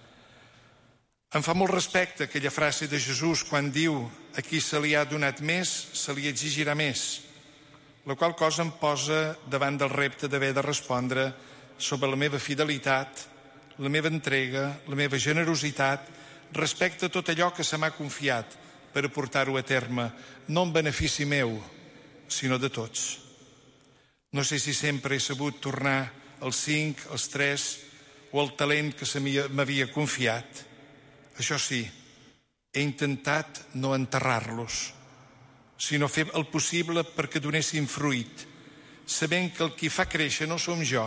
[SPEAKER 8] Em fa molt respecte aquella frase de Jesús quan diu a qui se li ha donat més, se li exigirà més, la qual cosa em posa davant del repte d'haver de respondre sobre la meva fidelitat, la meva entrega, la meva generositat respecte a tot allò que se m'ha confiat per portar-ho a terme, no en benefici meu, sinó de tots. No sé si sempre he sabut tornar els cinc, els tres o el talent que se m'havia confiat. Això sí, he intentat no enterrar-los, sinó fer el possible perquè donessin fruit, sabent que el qui fa créixer no som jo,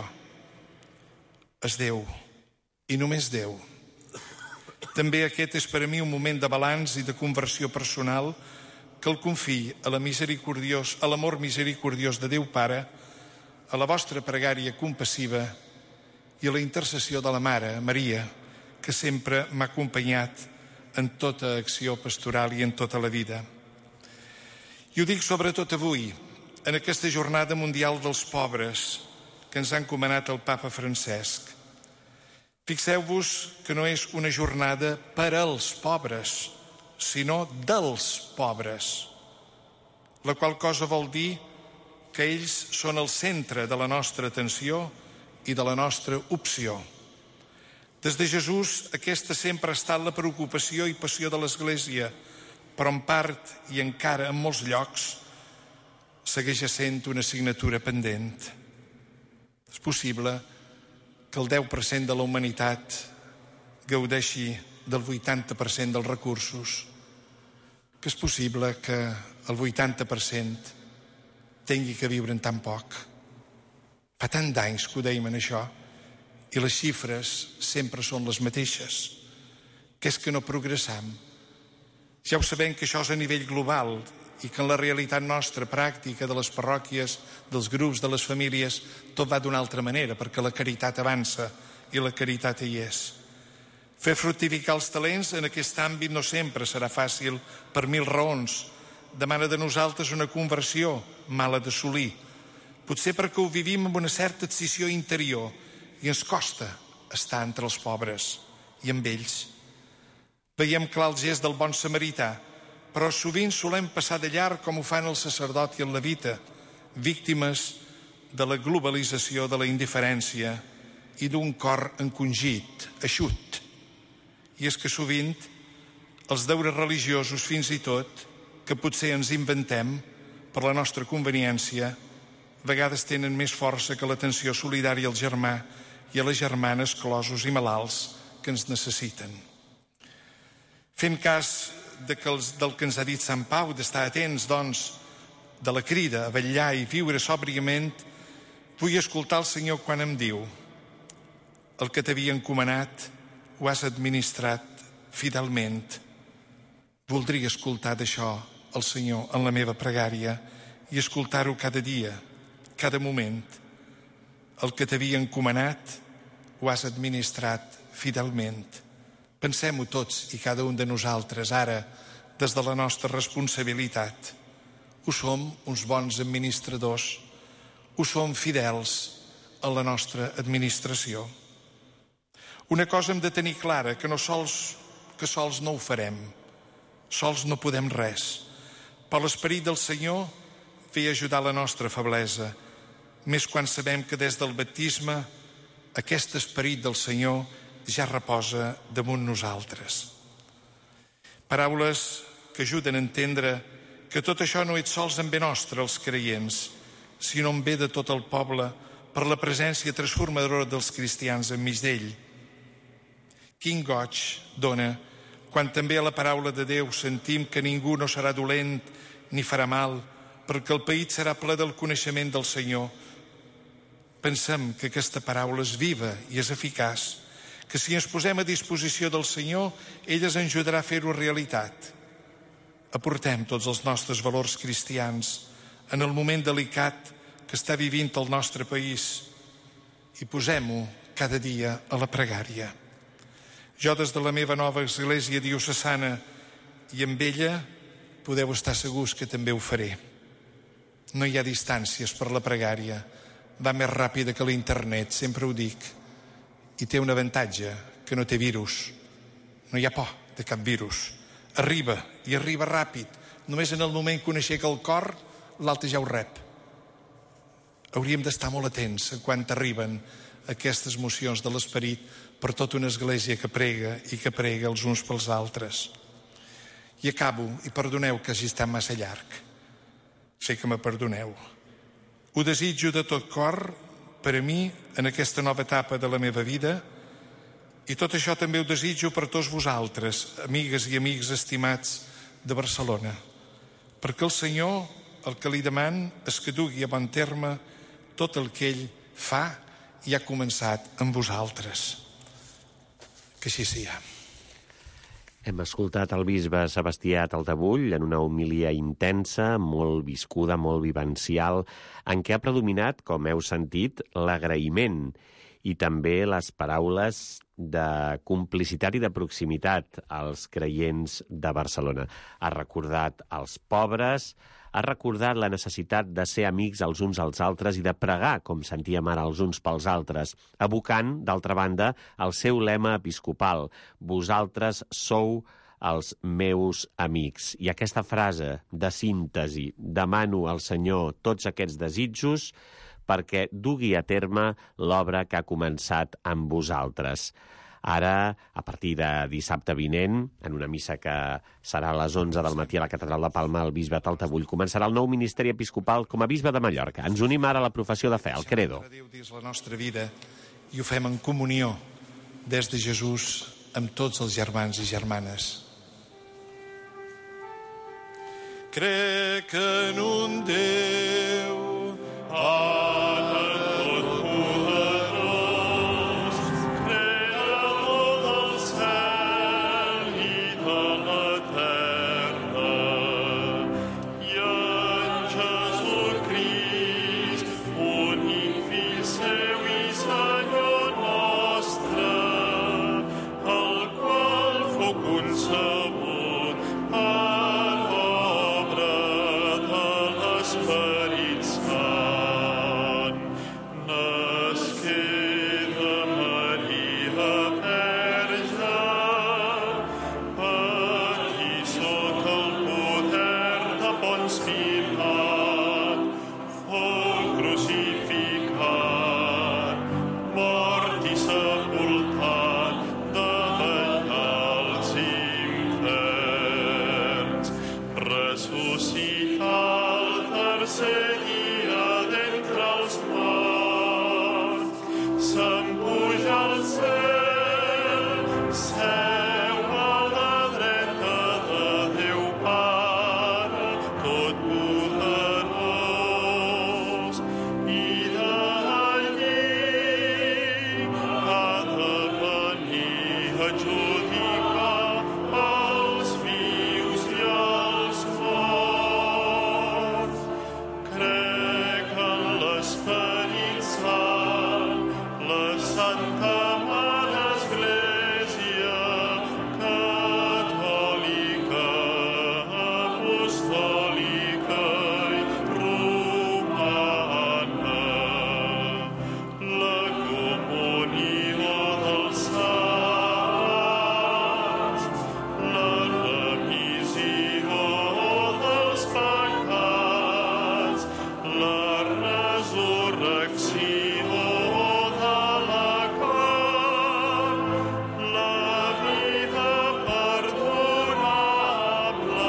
[SPEAKER 8] és Déu, i només Déu. També aquest és per a mi un moment de balanç i de conversió personal que el confiï a la misericordiós, a l'amor misericordiós de Déu Pare, a la vostra pregària compassiva i a la intercessió de la Mare, Maria, que sempre m'ha acompanyat en tota acció pastoral i en tota la vida. I ho dic sobretot avui, en aquesta jornada mundial dels pobres que ens ha encomanat el Papa Francesc. Fixeu-vos que no és una jornada per als pobres, sinó dels pobres, la qual cosa vol dir que ells són el centre de la nostra atenció i de la nostra opció. Des de Jesús, aquesta sempre ha estat la preocupació i passió de l'Església, però en part i encara en molts llocs segueix sent una assignatura pendent. És possible que el deu per cent de la humanitat gaudeixi del vuitanta per cent dels recursos, que és possible que el vuitanta per cent tingui que viure en tan poc. Fa tant d'anys que ho dèiem en això i les xifres sempre són les mateixes, que és que no progressam. Ja ho sabem que això és a nivell global i que en la realitat nostra pràctica de les parròquies, dels grups, de les famílies, tot va d'una altra manera, perquè la caritat avança i la caritat hi és. Fer fructificar els talents en aquest àmbit no sempre serà fàcil per mil raons. Demana de nosaltres una conversió mala d'assolir. Potser perquè ho vivim amb una certa excisió interior i ens costa estar entre els pobres i amb ells. Veiem clar el gest del bon samarità, però sovint solem passar de llarg com ho fan el sacerdot i el levita, víctimes de la globalització de la indiferència i d'un cor encongit, eixut. I és que sovint els deures religiosos, fins i tot, que potser ens inventem per la nostra conveniència, a vegades tenen més força que l'atenció solidària al germà i a les germanes closos i malalts que ens necessiten. Fent cas de que els, del que ens ha dit Sant Pau, d'estar atents, doncs, de la crida a vetllar i viure sòbriament, vull escoltar el Senyor quan em diu: el que t'havia encomanat ho has administrat fidelment. Voldria escoltar d'això el Senyor en la meva pregària i escoltar-ho cada dia, cada moment. El que t'havia encomanat ho has administrat fidelment. Pensem-ho tots i cada un de nosaltres ara des de la nostra responsabilitat. Ho som uns bons administradors, ho som fidels a la nostra administració. Una cosa hem de tenir clara, que no sols, que sols no ho farem, sols no podem res. Però l'esperit del Senyor ve a ajudar la nostra feblesa, més quan sabem que des del baptisme aquest esperit del Senyor ja reposa damunt nosaltres. Paraules que ajuden a entendre que tot això no és sols en bé nostre, els creients, sinó en bé de tot el poble, per la presència transformadora dels cristians enmig d'ell. Quin goig dona quan també a la paraula de Déu sentim que ningú no serà dolent ni farà mal, perquè el país serà ple del coneixement del Senyor. Pensem que aquesta paraula és viva i és eficaç, que si ens posem a disposició del Senyor, ell ens ajudarà a fer-ho realitat. Aportem tots els nostres valors cristians en el moment delicat que està vivint el nostre país i posem-ho cada dia a la pregària. Jo, des de la meva nova església diocesana i amb ella, podeu estar segurs que també ho faré. No hi ha distàncies per la pregària. Va més ràpida que l'internet, sempre ho dic. I té un avantatge, que no té virus. No hi ha por de cap virus. Arriba, i arriba ràpid. Només en el moment que un aixeca el cor, l'altre ja ho rep. Hauríem d'estar molt atents a quan arriben aquestes mocions de l'esperit per tota una església que prega i que prega els uns pels altres. I acabo, i perdoneu que hagi estat massa llarg. Sé que me perdoneu. Ho desitjo de tot cor per a mi en aquesta nova etapa de la meva vida, i tot això també ho desitjo per tots vosaltres, amigues i amics estimats de Barcelona, perquè el Senyor el que li deman és que dugui a bon terme tot el que ell fa i ha començat amb vosaltres. Que així sia.
[SPEAKER 6] Hem escoltat el bisbe Sebastià Taltabull en una homilia intensa, molt viscuda, molt vivencial, en què ha predominat, com heu sentit, l'agraïment i també les paraules de complicitat i de proximitat als creients de Barcelona. Ha recordat els pobres, ha recordat la necessitat de ser amics els uns als altres i de pregar, com sentíem ara, els uns pels altres, evocant, d'altra banda, el seu lema episcopal: vosaltres sou els meus amics. I aquesta frase de síntesi: demano al Senyor tots aquests desitjos perquè dugui a terme l'obra que ha començat amb vosaltres. Ara, a partir de dissabte vinent, en una missa que serà a les onze del matí a la Catedral de Palma, el bisbe Taltabull començarà el nou ministeri episcopal com a bisbe de Mallorca. Ens unim ara a la professió de fe, el credo.
[SPEAKER 8] Déu dins la nostra vida i ho fem en comunió des de Jesús amb tots els germans i germanes. Crec en un Déu, Pare totpoderós, creador del cel i de la terra, i en Jesucrist, únic Fill seu i Senyor nostre, el qual fou concebut per obra de l'Esperit Sant. Nasqué de Maria Verge, patí sota el poder de Ponç Pilat, fou crucificat, mort i sepultat, davallà als inferns. Ressuscità el tercer dia d'entre els morts, se'n puja al cel, seu a la dreta de Déu Pare totpoderós, i d'allí ha de venir a judicar els vius i els morts. Crec en l'Esperit Sant, la Santa Mare Església, catòlica, apostòlica i romana, la comunió dels sants, la remissió dels pecats, la resurrecció de la carn, la vida perdurable.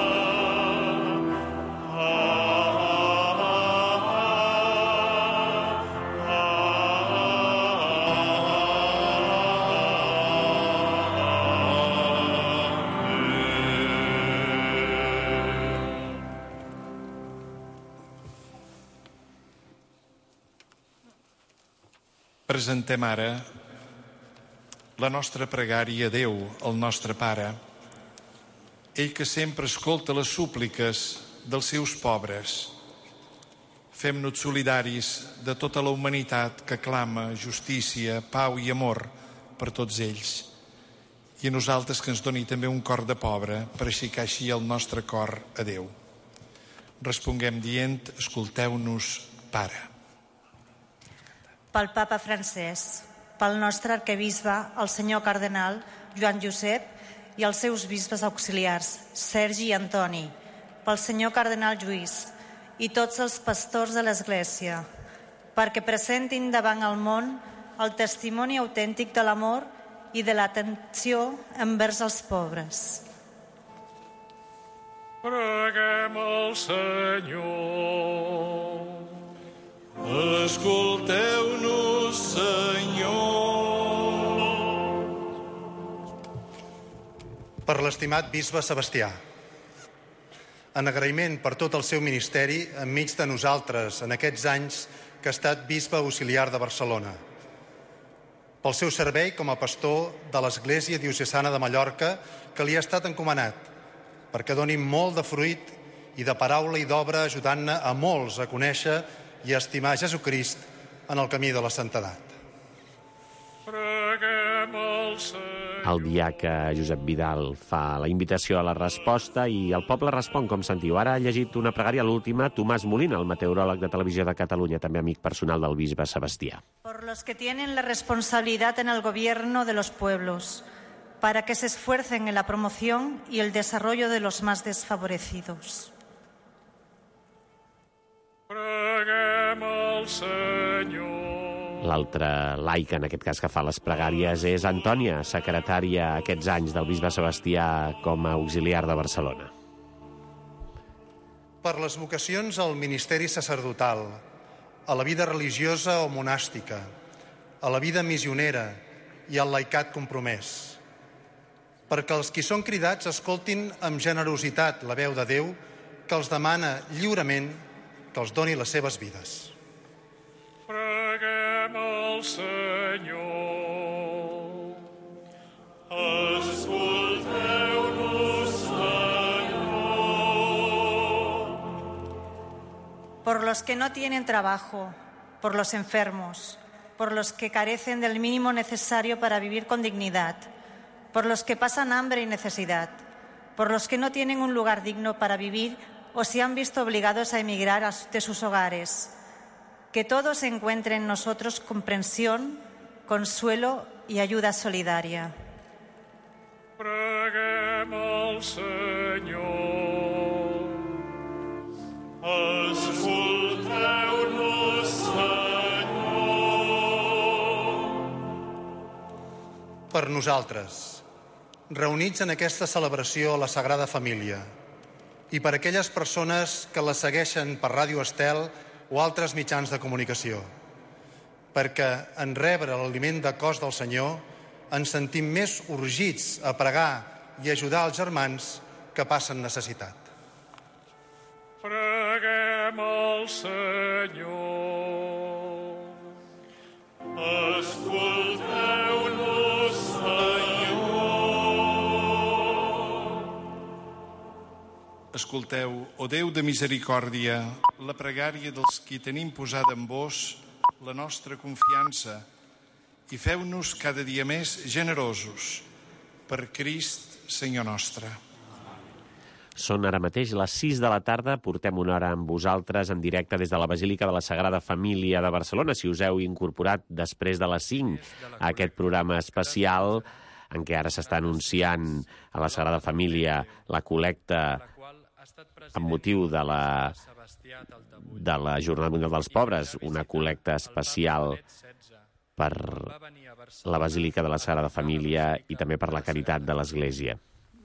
[SPEAKER 8] Presentem ara la nostra pregària a Déu, el nostre Pare, ell que sempre escolta les súpliques dels seus pobres. Fem-nos solidaris de tota la humanitat que clama justícia, pau i amor per tots ells. I a nosaltres que ens doni també un cor de pobre per aixecar així el nostre cor a Déu. Responguem dient, escolteu-nos, Pare.
[SPEAKER 13] Pel papa Francesc, pel nostre arquebisbe, el senyor cardenal Joan Josep i els seus bisbes auxiliars, Sergi i Antoni, pel senyor cardenal Lluís i tots els pastors de l'Església, perquè presentin davant el món el testimoni autèntic de l'amor i de l'atenció envers els pobres.
[SPEAKER 9] Preguem al Senyor.
[SPEAKER 8] Escolteu-nos, Senyor.
[SPEAKER 14] Per l'estimat bisbe Sebastià, en agraïment per tot el seu ministeri enmig de nosaltres en aquests anys que ha estat bisbe auxiliar de Barcelona, pel seu servei com a pastor de l'Església Diocesana de Mallorca que li ha estat encomanat, perquè doni molt de fruit i de paraula i d'obra ajudant-ne a molts a conèixer i a estimar Jesucrist en el camí de la santedat.
[SPEAKER 9] Preguem al Senyor.
[SPEAKER 6] El diaca Josep Vidal fa la invitació a la resposta i el poble respon, com sentiu. Ara ha llegit una pregària, l'última, Tomàs Molina, el meteoròleg de Televisió de Catalunya, també amic personal del bisbe Sebastià.
[SPEAKER 13] Por los que tienen la responsabilidad en el gobierno de los pueblos, para que se esfuercen en la promoción y el desarrollo de los más desfavorecidos.
[SPEAKER 9] Preguem al Senyor.
[SPEAKER 6] L'altra laica, en aquest cas, que fa les pregàries és Antònia, secretària aquests anys del bisbe Sebastià com a auxiliar de Barcelona.
[SPEAKER 14] Per les vocacions al ministeri sacerdotal, a la vida religiosa o monàstica, a la vida missionera i al laicat compromès. Perquè els qui són cridats escoltin amb generositat la veu de Déu que els demana lliurement que els doni les seves vides.
[SPEAKER 9] Preguem al Senyor. Escolteu-nos, Senyor.
[SPEAKER 13] Por los que no tienen trabajo, por los enfermos, por los que carecen del mínimo necesario para vivir con dignidad, por los que pasan hambre y necesidad, por los que no tienen un lugar digno para vivir o se han visto obligados a emigrar de sus hogares. Que todos encuentren en nosotros comprensión, consuelo y ayuda solidaria.
[SPEAKER 9] Preguem al Senyor. Escolteu-nos, Senyor.
[SPEAKER 14] Per nosaltres, reunits en aquesta celebració a la Sagrada Família, i per aquelles persones que la segueixen per Ràdio Estel o altres mitjans de comunicació, perquè en rebre l'aliment de cos del Senyor ens sentim més urgits a pregar i ajudar els germans que passen necessitat.
[SPEAKER 9] Preguem al Senyor. Escolteu-nos, Senyor.
[SPEAKER 8] Escolteu, o Déu de misericòrdia, la pregària dels qui tenim posada en vos la nostra confiança i feu-nos cada dia més generosos. Per Crist, Senyor nostre.
[SPEAKER 6] Són ara mateix les sis de la tarda, portem una hora amb vosaltres en directe des de la Basílica de la Sagrada Família de Barcelona. Si us heu incorporat després de les cinc a aquest programa especial en què ara s'està anunciant a la Sagrada Família la col·lecta amb motiu de la, de la Jornada Mundial dels Pobres, una col·lecta especial per la Basílica de la Sagrada Família i també per la caritat de l'Església.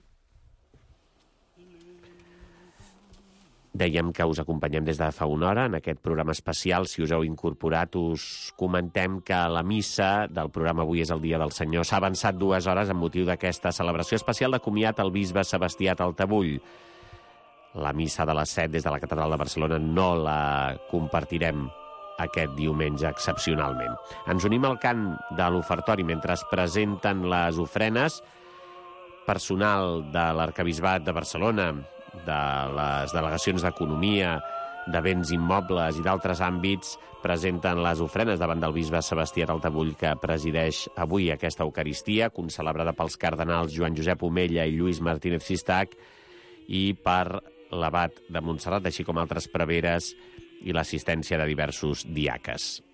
[SPEAKER 6] Dèiem que us acompanyem des de fa una hora en aquest programa especial. Si us heu incorporat, us comentem que la missa del programa Avui és el dia del Senyor s'ha avançat dues hores amb motiu d'aquesta celebració especial de comiat al bisbe Sebastià Taltabull. La missa de les set des de la Catedral de Barcelona no la compartirem aquest diumenge excepcionalment. Ens unim al cant de l'ofertori mentre es presenten les ofrenes. Personal de l'Arquebisbat de Barcelona, de les delegacions d'Economia, de béns immobles i d'altres àmbits, presenten les ofrenes davant del bisbe Sebastià Taltabull, que presideix avui aquesta Eucaristia, concelebrada pels cardenals Joan Josep Omella i Lluís Martínez Sistac, i per l'abat de Montserrat, així com altres preveres i l'assistència de diversos diaques.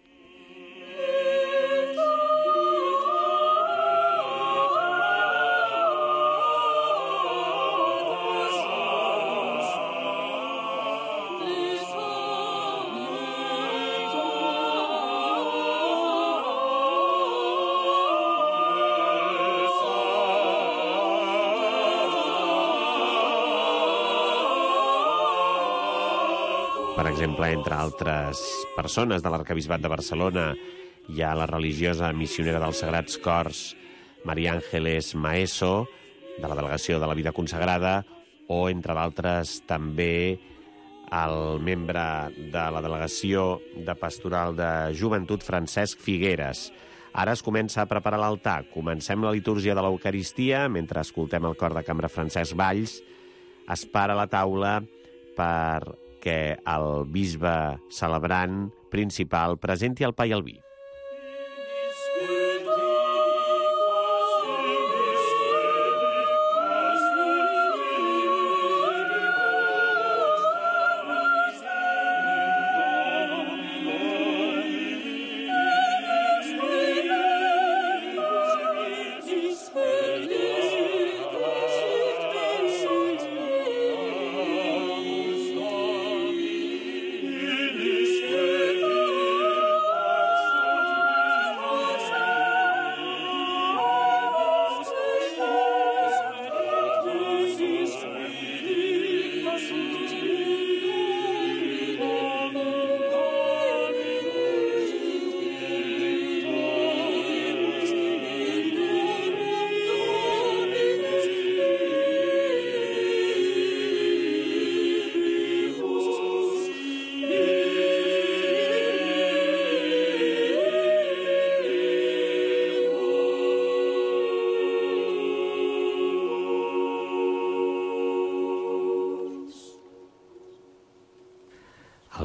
[SPEAKER 6] Per exemple, entre altres persones de l'Arquebisbat de Barcelona, hi ha la religiosa missionera dels Sagrats Cors, Maria Ángeles Maeso, de la Delegació de la Vida Consagrada, o, entre d'altres, també el membre de la Delegació de Pastoral de Joventut, Francesc Figueres. Ara es comença a preparar l'altar. Comencem la litúrgia de l'Eucaristia, mentre escoltem el cor de cambra Francesc Valls. Es para la taula per que el bisbe celebrant principal presenti el pa i el vi.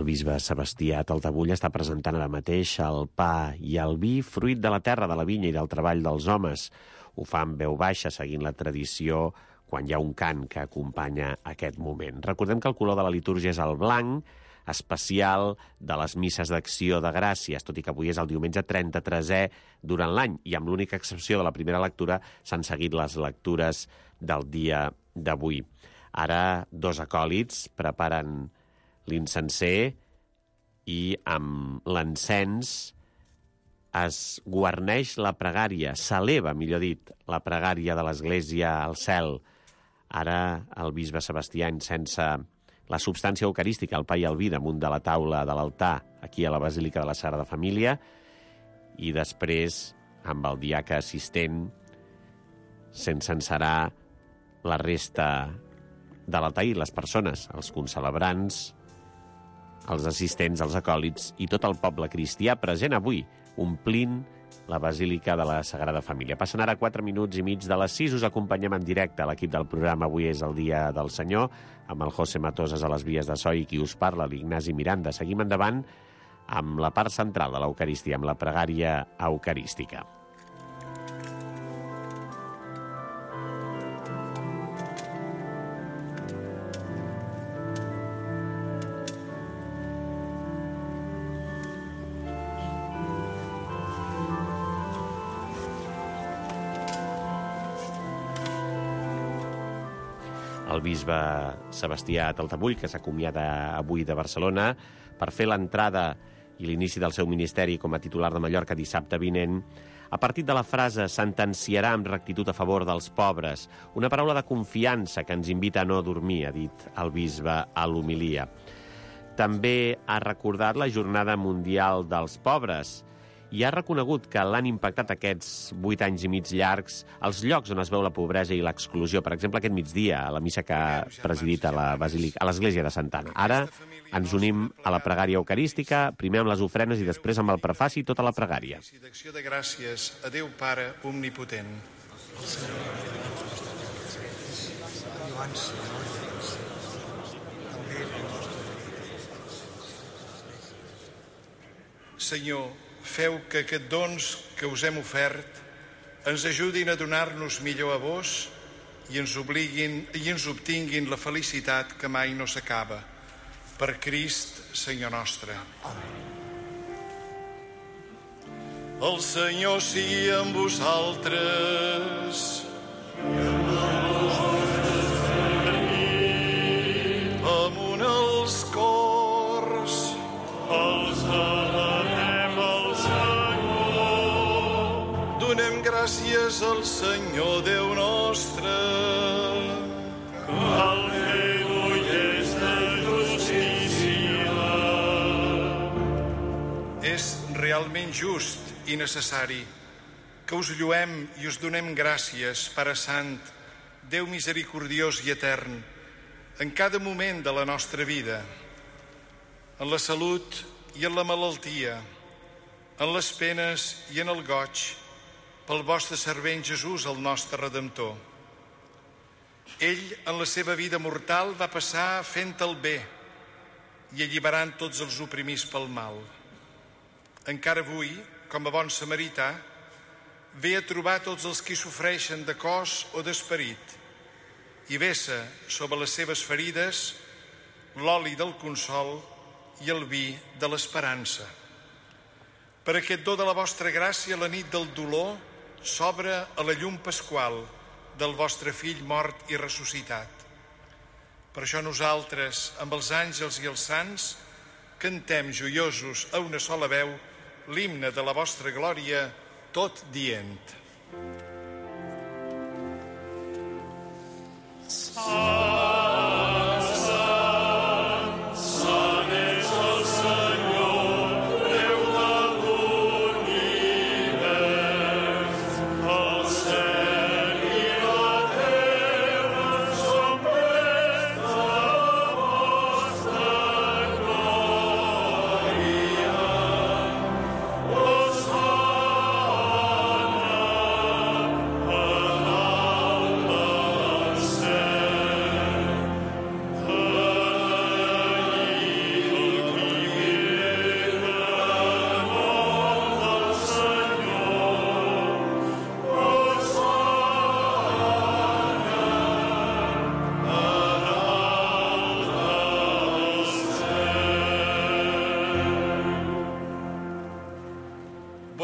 [SPEAKER 6] El bisbe Sebastià Taltabull està presentant ara mateix el pa i el vi, fruit de la terra, de la vinya i del treball dels homes. Ho fa en veu baixa, seguint la tradició, quan hi ha un cant que acompanya aquest moment. Recordem que el color de la litúrgia és el blanc, especial de les misses d'acció de gràcies, tot i que avui és el diumenge trenta-tresè durant l'any, i amb l'única excepció de la primera lectura s'han seguit les lectures del dia d'avui. Ara dos acòlits preparen l'incenser i amb l'encens es guarneix la pregària, s'eleva, millor dit, la pregària de l'Església al cel. Ara el bisbe Sebastià encensa la substància eucarística, el pa i el vi, damunt de la taula de l'altar, aquí a la Basílica de la Sagrada Família, i després, amb el diaca assistent, s'encensarà la resta de l'altar i les persones, els concelebrants, els assistents, els acòlits i tot el poble cristià present avui, omplint la Basílica de la Sagrada Família. Passen ara quatre minuts i mig de les sis. Us acompanyem en directe. L'equip del programa avui és el Dia del Senyor, amb el José Matosas a les vies de so i qui us parla, l'Ignasi Miranda. Seguim endavant amb la part central de l'Eucaristia, amb la pregària eucarística. El bisbe Sebastià Taltabull, que s'acomiada avui de Barcelona per fer l'entrada i l'inici del seu ministeri com a titular de Mallorca dissabte vinent, a partir de la frase «sentenciarà amb rectitud a favor dels pobres», una paraula de confiança que ens invita a no dormir, ha dit el bisbe a l'homilia. També ha recordat la Jornada Mundial dels Pobres i ha reconegut que l'han impactat aquests vuit anys i mig llargs els llocs on es veu la pobresa i l'exclusió. Per exemple, aquest migdia, a la missa que ha presidit a la Basílica, a l'Església de Santa Anna. Ara ens unim a la pregària eucarística, primer amb les ofrenes i després amb el prefaci i tota la pregària.
[SPEAKER 8] D'acció de gràcies a Déu Pare omnipotent. Senyor, feu que aquests dons que us hem ofert ens ajudin a donar-nos millor a vos i ens obliguin i ens obtinguin la felicitat que mai no s'acaba. Per Crist, Senyor nostre. El Senyor sigui amb vosaltres. Amunt els cors. Els elevarem al Senyor. Donem gràcies al Senyor Déu nostre. El fer-ho és de justícia. És realment just i necessari que us lluem i us donem gràcies, Pare Sant, Déu misericordiós i etern, en cada moment de la nostra vida, en la salut i en la malaltia, en les penes i en el goig, pel vostre servent Jesús, el nostre Redemptor. Ell, en la seva vida mortal, va passar fent el bé i alliberant tots els oprimits pel mal. Encara avui, com a bon samarità, ve a trobar tots els qui sofreixen de cos o d'esperit i vessa sobre les seves ferides l'oli del consol i el vi de l'esperança. Per aquest do de la vostra gràcia, la nit del dolor s'obre a la llum pasqual del vostre Fill mort i ressuscitat. Per això nosaltres, amb els àngels i els sants, cantem joiosos a una sola veu l'himne de la vostra glòria, tot dient. Sant, sant, sant és el Senyor, Déu de l'univers. El cel i la terra són plens de la vostra glòria. Hosana a dalt del cel.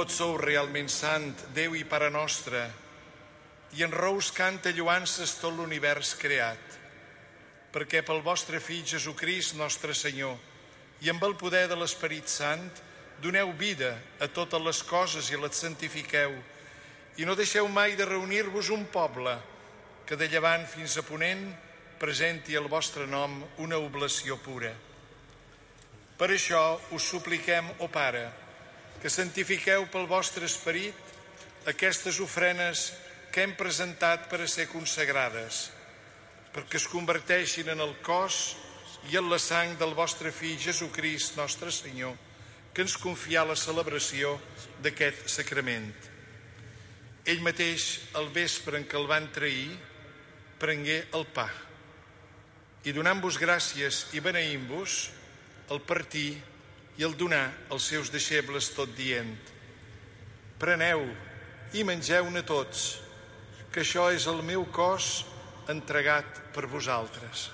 [SPEAKER 8] tots sou realment sant, Déu i Pare nostre, i en rous canta lluances tot l'univers creat, perquè pel vostre Fill Jesucrist, nostre Senyor, i amb el poder de l'Esperit Sant, doneu vida a totes les coses i les santifiqueu, i no deixeu mai de reunir-vos un poble que de llevant fins a ponent presenti al vostre nom una oblació pura. Per això us supliquem, ó Pare, que santifiqueu pel vostre Esperit aquestes ofrenes que hem presentat per a ser consagrades, perquè es converteixin en el cos i en la sang del vostre Fill Jesucrist, nostre Senyor, que ens confià la celebració d'aquest sacrament. Ell mateix, al vespre en què el van trair, prengué el pa i, donant-vos gràcies i beneint-vos, el partí i el donà als seus deixebles tot dient: preneu i mengeu-ne tots, que això és el meu cos entregat per vosaltres.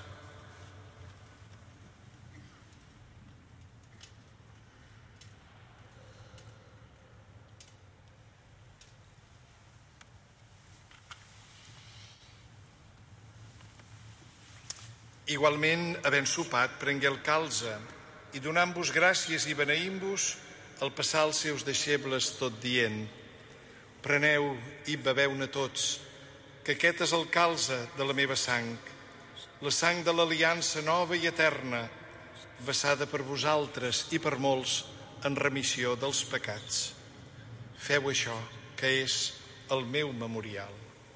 [SPEAKER 8] Igualment, havent sopat, prengué el calze i, donant-vos gràcies i beneint-vos, el passà als seus deixebles tot dient: preneu i beveu-ne tots, que aquest és el calze de la meva sang, la sang de l'aliança nova i eterna, vessada per vosaltres i per molts en remissió dels pecats. Feu això, que és el meu memorial.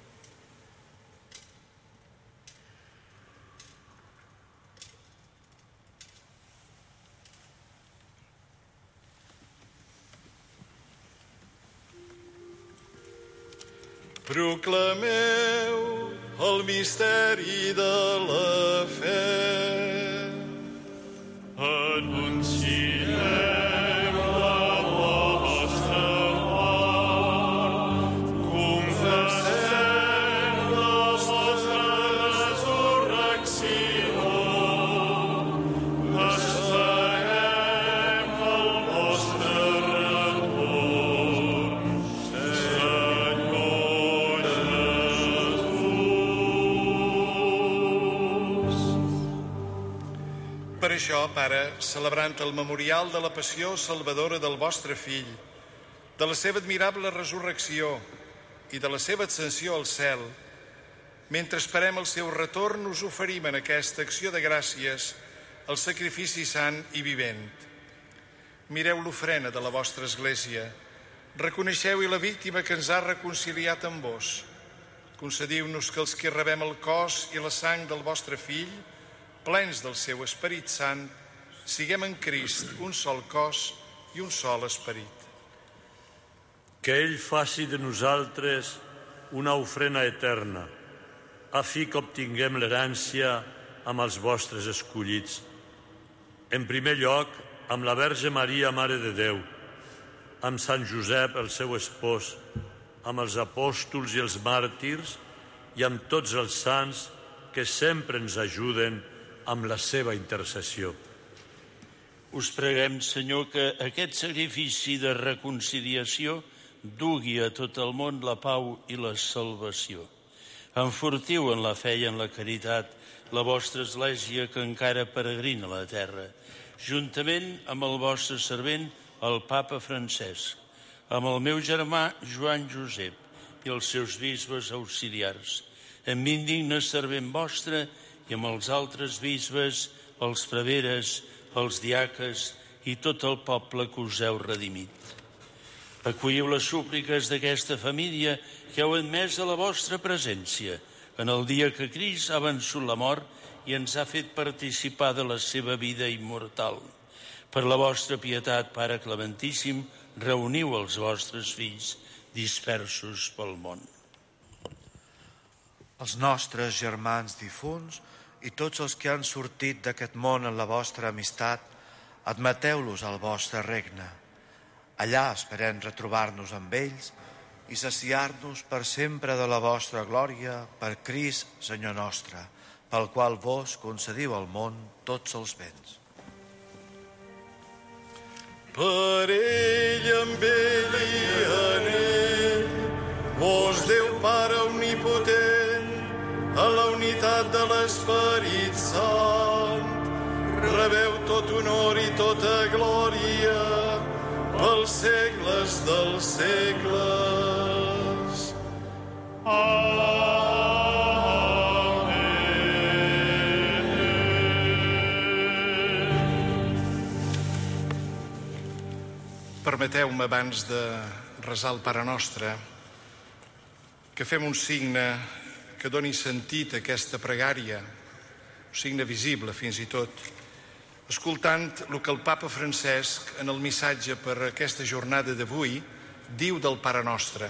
[SPEAKER 8] Proclameu el misteri de la fe. Anunciem la vostra mort, confessem la vostra resurrecció, esperem el vostre retorn, Per això, Pare, celebrant el memorial de la passió salvadora del vostre Fill, de la seva admirable resurrecció i de la seva ascensió al cel, mentre esperem el seu retorn, us oferim en aquesta acció de gràcies el sacrifici sant i vivent. Mireu l'ofrena de la vostra Església, reconeixeu-hi la víctima que ens ha reconciliat amb vos. Concediu-nos que els que rebem el cos i la sang del vostre Fill, plens del seu Esperit Sant, siguem en Crist un sol cos i un sol esperit.
[SPEAKER 15] Que ell faci de nosaltres una ofrena eterna, a fi que obtinguem l'herència amb els vostres escollits. En primer lloc, amb la Verge Maria, Mare de Déu, amb Sant Josep, el seu espòs, amb els apòstols i els màrtirs i amb tots els sants que sempre ens ajuden amb la seva intercessió.
[SPEAKER 16] Us preguem, Senyor, que aquest sacrifici de reconciliació dugui a tot el món la pau i la salvació. Enfortiu en la fe i en la caritat la vostra Església que encara peregrina a la terra, juntament amb el vostre servent, el Papa Francesc, amb el meu germà Joan Josep i els seus bisbes auxiliars, amb indigne servent vostre i amb els altres bisbes, els preveres, els diaques i tot el poble que us heu redimit. Acolliu les súpliques d'aquesta família que heu admès a la vostra presència en el dia que Crist ha vençut la mort i ens ha fet participar de la seva vida immortal. Per la vostra pietat, Pare Clementíssim, reuniu els vostres fills dispersos pel món.
[SPEAKER 17] Els nostres germans difunts i tots els que han sortit d'aquest món en la vostra amistat, admeteu-los al vostre regne. Allà esperem retrobar-nos amb ells i saciar-nos per sempre de la vostra glòria per Crist, Senyor nostre, pel qual vos concediu al món tots els béns.
[SPEAKER 8] Per ell, amb ell i en ell, vos Déu Pare omnipotent, a la unitat de l'Esperit Sant, rebeu tot honor i tota glòria pels segles dels segles. Permeteu-me, abans de resar el Pare Nostre, que fem un signe que doni sentit a aquesta pregària, un signe visible fins i tot, escoltant el que el Papa Francesc, en el missatge per aquesta jornada d'avui, diu del Pare Nostre.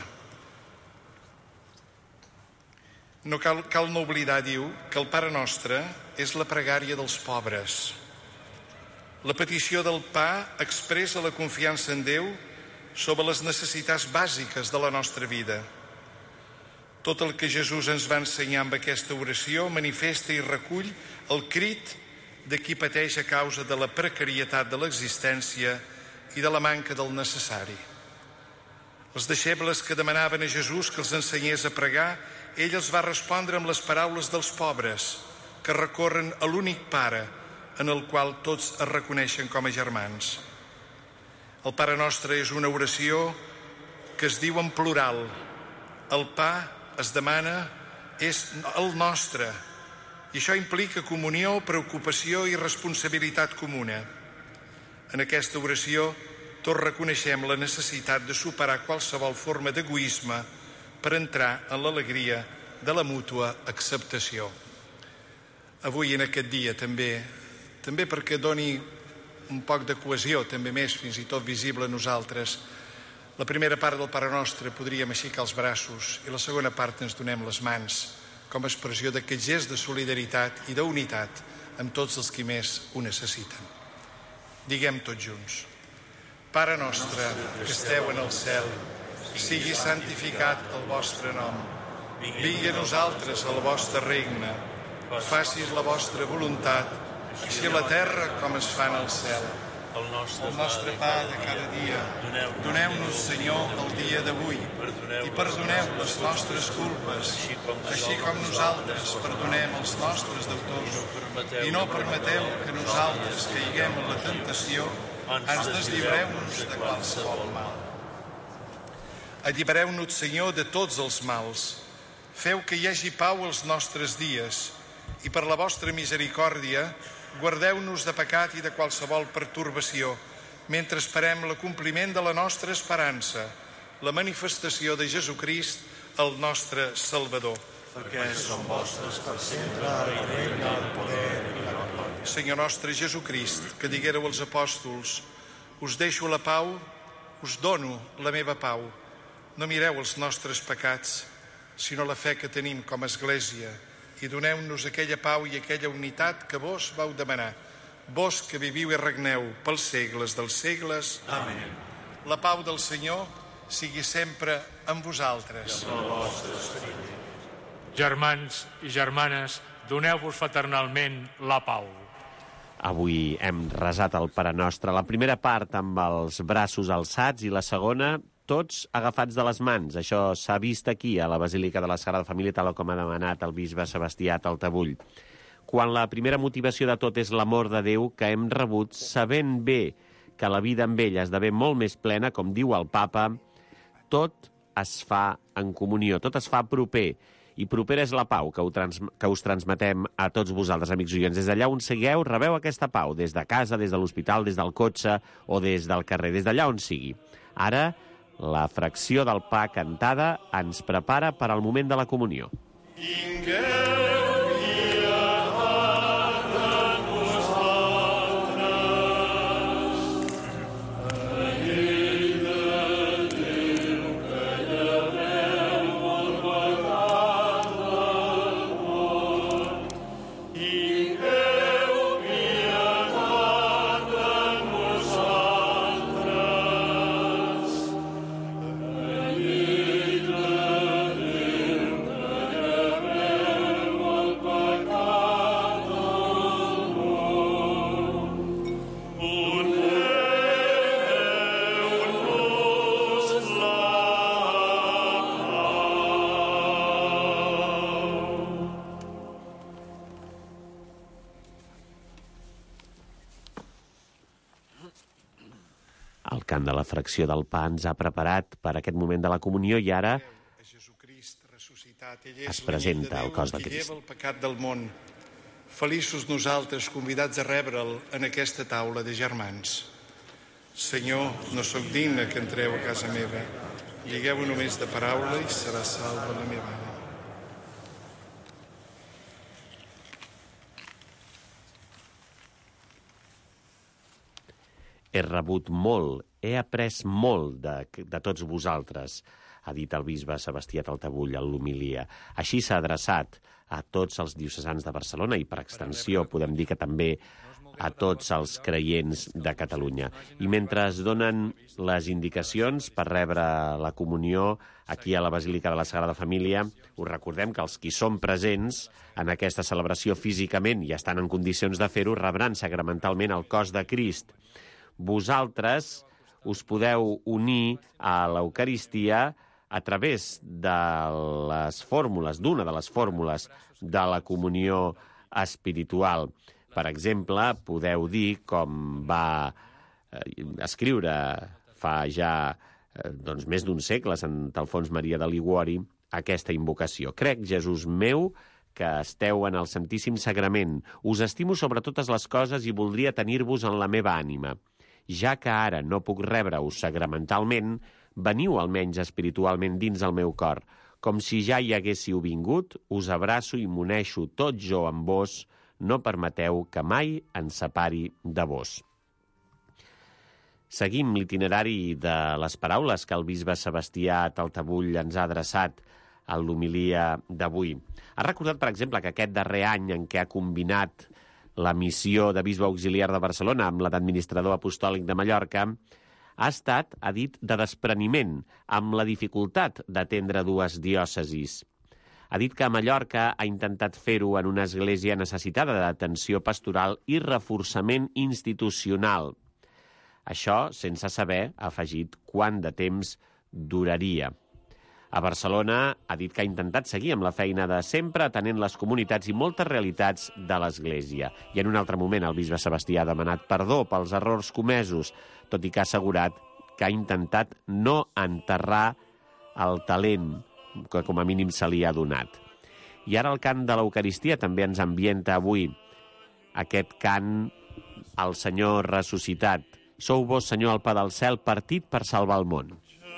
[SPEAKER 8] No cal, cal no oblidar, diu, que el Pare Nostre és la pregària dels pobres. La petició del pa expressa la confiança en Déu sobre les necessitats bàsiques de la nostra vida. Tot el que Jesús ens va ensenyar amb aquesta oració manifesta i recull el crit de qui pateix a causa de la precarietat de l'existència i de la manca del necessari. Els deixebles que demanaven a Jesús que els ensenyés a pregar, ell els va respondre amb les paraules dels pobres, que recorren a l'únic Pare en el qual tots es reconeixen com a germans. El Pare Nostre és una oració que es diu en plural. El pa es demana és el nostre, i això implica comunió, preocupació i responsabilitat comuna. En aquesta oració tots reconeixem la necessitat de superar qualsevol forma d'egoisme per entrar en l'alegria de la mútua acceptació. Avui, en aquest dia, també, també perquè doni un poc de cohesió, també més, fins i tot visible a nosaltres, la primera part del Pare Nostre podríem aixecar els braços i la segona part ens donem les mans com a expressió d'aquest gest de solidaritat i d'unitat amb tots els qui més ho necessiten. Diguem tots junts: Pare nostre que esteu en el cel, sigui santificat el vostre nom. Vingui a nosaltres el vostre regne. Facis la vostra voluntat, així a la terra com es fa en el cel.
[SPEAKER 15] El nostre,
[SPEAKER 8] el nostre pa de cada dia. Doneu-nos, Senyor, el dia d'avui i perdoneu les nostres culpes, així com nosaltres perdonem els nostres deutors. I no permeteu que nosaltres caiguem en la tentació, ans desllibreu-nos de qualsevol mal. Allibereu-nos, Senyor, de tots els mals. Feu que hi hagi pau als nostres dies i per la vostra misericòrdia guardeu-nos de pecat i de qualsevol pertorbació, mentre esperem l'acompliment de la nostra esperança, la manifestació de Jesucrist, el nostre Salvador.
[SPEAKER 17] Perquè són vostres per sempre, el regne, el poder i la glòria.
[SPEAKER 8] Senyor nostre Jesucrist, que diguéreu als apòstols: us deixo la pau, us dono la meva pau. No mireu els nostres pecats, sinó la fe que tenim com a Església, i doneu-nos aquella pau i aquella unitat que vos vau demanar. Vos que viviu i regneu pels segles dels segles.
[SPEAKER 17] Amén.
[SPEAKER 8] La pau del Senyor sigui sempre amb vosaltres.
[SPEAKER 12] Germans i germanes, doneu-vos fraternalment la pau.
[SPEAKER 6] Avui hem resat el Pare Nostre, la primera part amb els braços alçats i la segona tots agafats de les mans. Això s'ha vist aquí, a la Basílica de la Sagrada Família, tal com ha demanat el bisbe Sebastià Taltabull. Quan la primera motivació de tot és l'amor de Déu que hem rebut, sabent bé que la vida amb ell esdevé molt més plena, com diu el Papa, tot es fa en comunió, tot es fa proper. I propera és la pau que, ho trans que us transmetem a tots vosaltres, amics oients. Des d'allà on sigueu, rebeu aquesta pau, des de casa, des de l'hospital, des del cotxe o des del carrer, des d'allà on sigui. Ara, la fracció del pa cantada ens prepara per al moment de la comunió. cant de la fracció del pa ens ha preparat per aquest moment de la comunió i ara es presenta el cos de Crist.
[SPEAKER 8] El pecat del món. Feliços nosaltres convidats a rebre'l en aquesta taula de germans. Senyor, no sóc digne que entreu a casa meva. Lligueu-ho només de paraula i serà salva la meva ànima.
[SPEAKER 6] He rebut molt, he après molt de, de tots vosaltres, ha dit el bisbe Sebastià Taltabull en l'homilia. Així s'ha adreçat a tots els diocesans de Barcelona i, per extensió, podem dir que també a tots els creients de Catalunya. I mentre es donen les indicacions per rebre la comunió aquí a la Basílica de la Sagrada Família, us recordem que els qui són presents en aquesta celebració físicament i estan en condicions de fer-ho rebran sacramentalment el cos de Crist. Vosaltres us podeu unir a l'Eucaristia a través de les fórmules, d'una de les fórmules de la comunió espiritual. Per exemple, podeu dir, com va escriure fa ja doncs, més d'un segle Sant Alfons Maria de Liguori, aquesta invocació. Crec, Jesús meu, que esteu en el Santíssim Sagrament. Us estimo sobre totes les coses i voldria tenir-vos en la meva ànima. Ja que ara no puc rebre-us sacramentalment, veniu almenys espiritualment dins el meu cor. Com si ja hi haguéssiu vingut, us abraço i m'uneixo tot jo amb vos, no permeteu que mai ens separi de vos. Seguim l'itinerari de les paraules que el bisbe Sebastià Taltabull ens ha adreçat a l'homilia d'avui. Ha recordat, per exemple, que aquest darrer any en què ha combinat la missió de bisbe auxiliar de Barcelona amb la d'administrador apostòlic de Mallorca ha estat, ha dit, de despreniment, amb la dificultat d'atendre dues diòcesis. Ha dit que a Mallorca ha intentat fer-ho en una església necessitada d'atenció pastoral i reforçament institucional. Això sense saber, ha afegit, quant de temps duraria. A Barcelona ha dit que ha intentat seguir amb la feina de sempre, atenent les comunitats i moltes realitats de l'Església. I en un altre moment el bisbe Sebastià ha demanat perdó pels errors comesos, tot i que ha assegurat que ha intentat no enterrar el talent que com a mínim se li ha donat. I ara el cant de l'Eucaristia també ens ambienta avui. Aquest cant al Senyor ressuscitat. Sou vos, Senyor, el pa del cel, partit per salvar el món.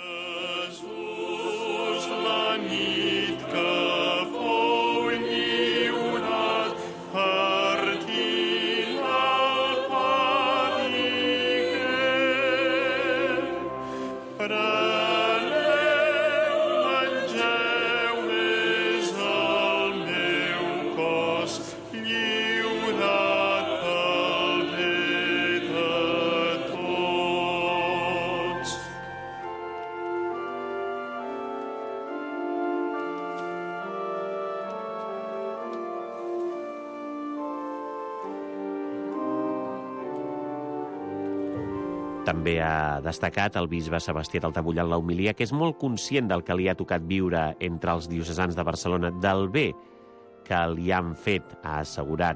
[SPEAKER 6] També ha destacat el bisbe Sebastià Taltabull en l'homilia que és molt conscient del que li ha tocat viure entre els diocesans de Barcelona, del bé que li han fet, ha assegurat.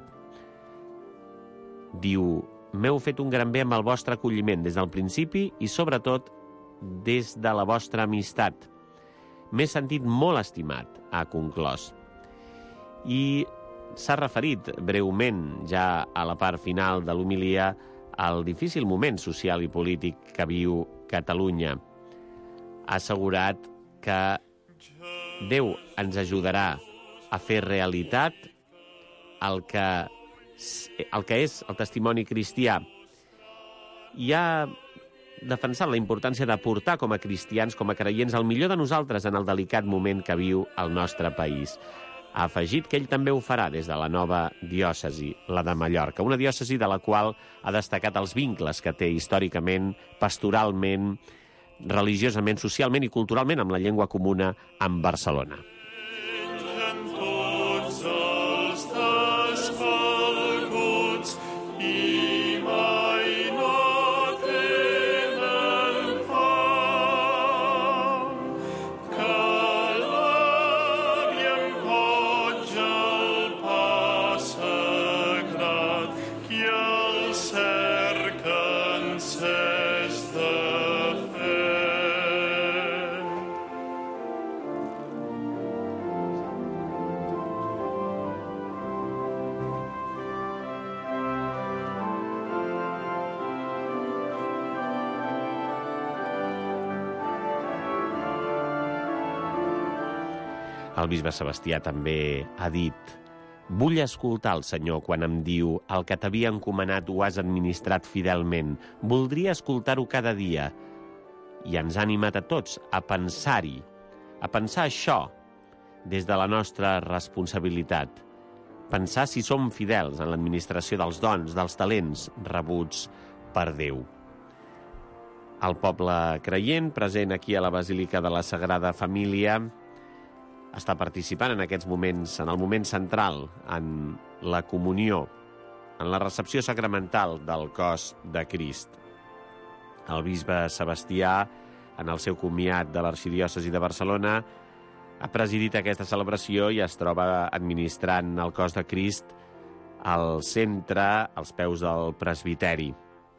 [SPEAKER 6] Diu, m'heu fet un gran bé amb el vostre acolliment des del principi i, sobretot, des de la vostra amistat. M'he sentit molt estimat, ha conclòs. I s'ha referit breument, ja a la part final de l'homilia, al difícil moment social i polític que viu Catalunya. Ha assegurat que Déu ens ajudarà a fer realitat el que, el que és el testimoni cristià. I ha defensat la importància de portar com a cristians, com a creients, el millor de nosaltres en el delicat moment que viu el nostre país. Ha afegit que ell també ho farà des de la nova diòcesi, la de Mallorca, una diòcesi de la qual ha destacat els vincles que té històricament, pastoralment, religiosament, socialment i culturalment amb la llengua comuna amb Barcelona.
[SPEAKER 9] Sagrada. 'Encès de llum, encès de llum, qui el cerca encès de
[SPEAKER 6] El bisbe Sebastià també ha dit: vull escoltar el Senyor quan em diu el que t'havia encomanat ho has administrat fidelment. Voldria escoltar-ho cada dia. I ens ha animat a tots a pensar-hi, a pensar això des de la nostra responsabilitat. Pensar si som fidels en l'administració dels dons, dels talents rebuts per Déu. El poble creient, present aquí a la Basílica de la Sagrada Família, està participant en aquests moments, en el moment central, en la comunió, en la recepció sacramental del cos de Crist. El bisbe Sebastià, en el seu comiat de l'Arxidiòcesi de Barcelona, ha presidit aquesta celebració i es troba administrant el cos de Crist al centre, als peus del presbiteri.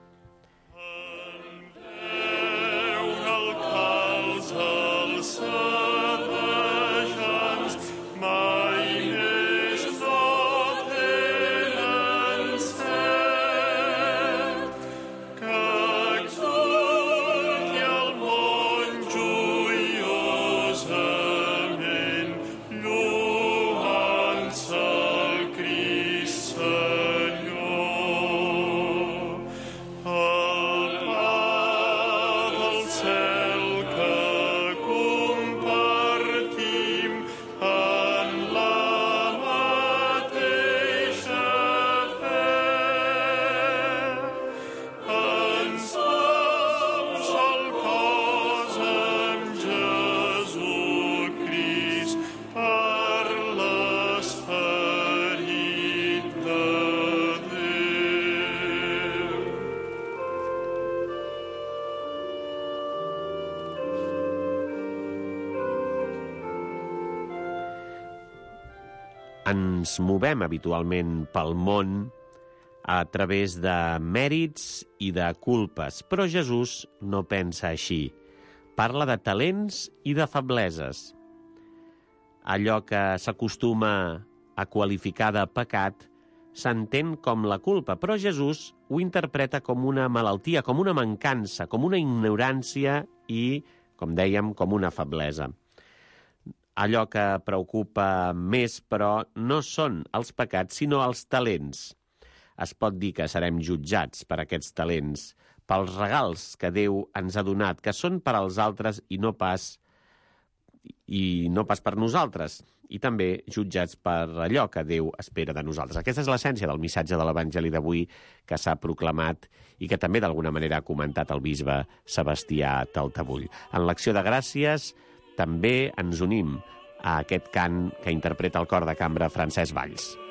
[SPEAKER 6] Ens movem habitualment pel món a través de mèrits i de culpes, però Jesús no pensa així. Parla de talents i de febleses. Allò que s'acostuma a qualificar de pecat s'entén com la culpa, però Jesús ho interpreta com una malaltia, com una mancança, com una ignorància i, com dèiem, com una feblesa. Allò que preocupa més, però, no són els pecats, sinó els talents. Es pot dir que serem jutjats per aquests talents, pels regals que Déu ens ha donat, que són per als altres i no pas, i no pas per nosaltres, i també jutjats per allò que Déu espera de nosaltres. Aquesta és l'essència del missatge de l'Evangeli d'avui que s'ha proclamat i que també d'alguna manera ha comentat el bisbe Sebastià Taltabull. En l'acció de gràcies també ens unim a aquest cant que interpreta el cor de cambra Francesc Valls.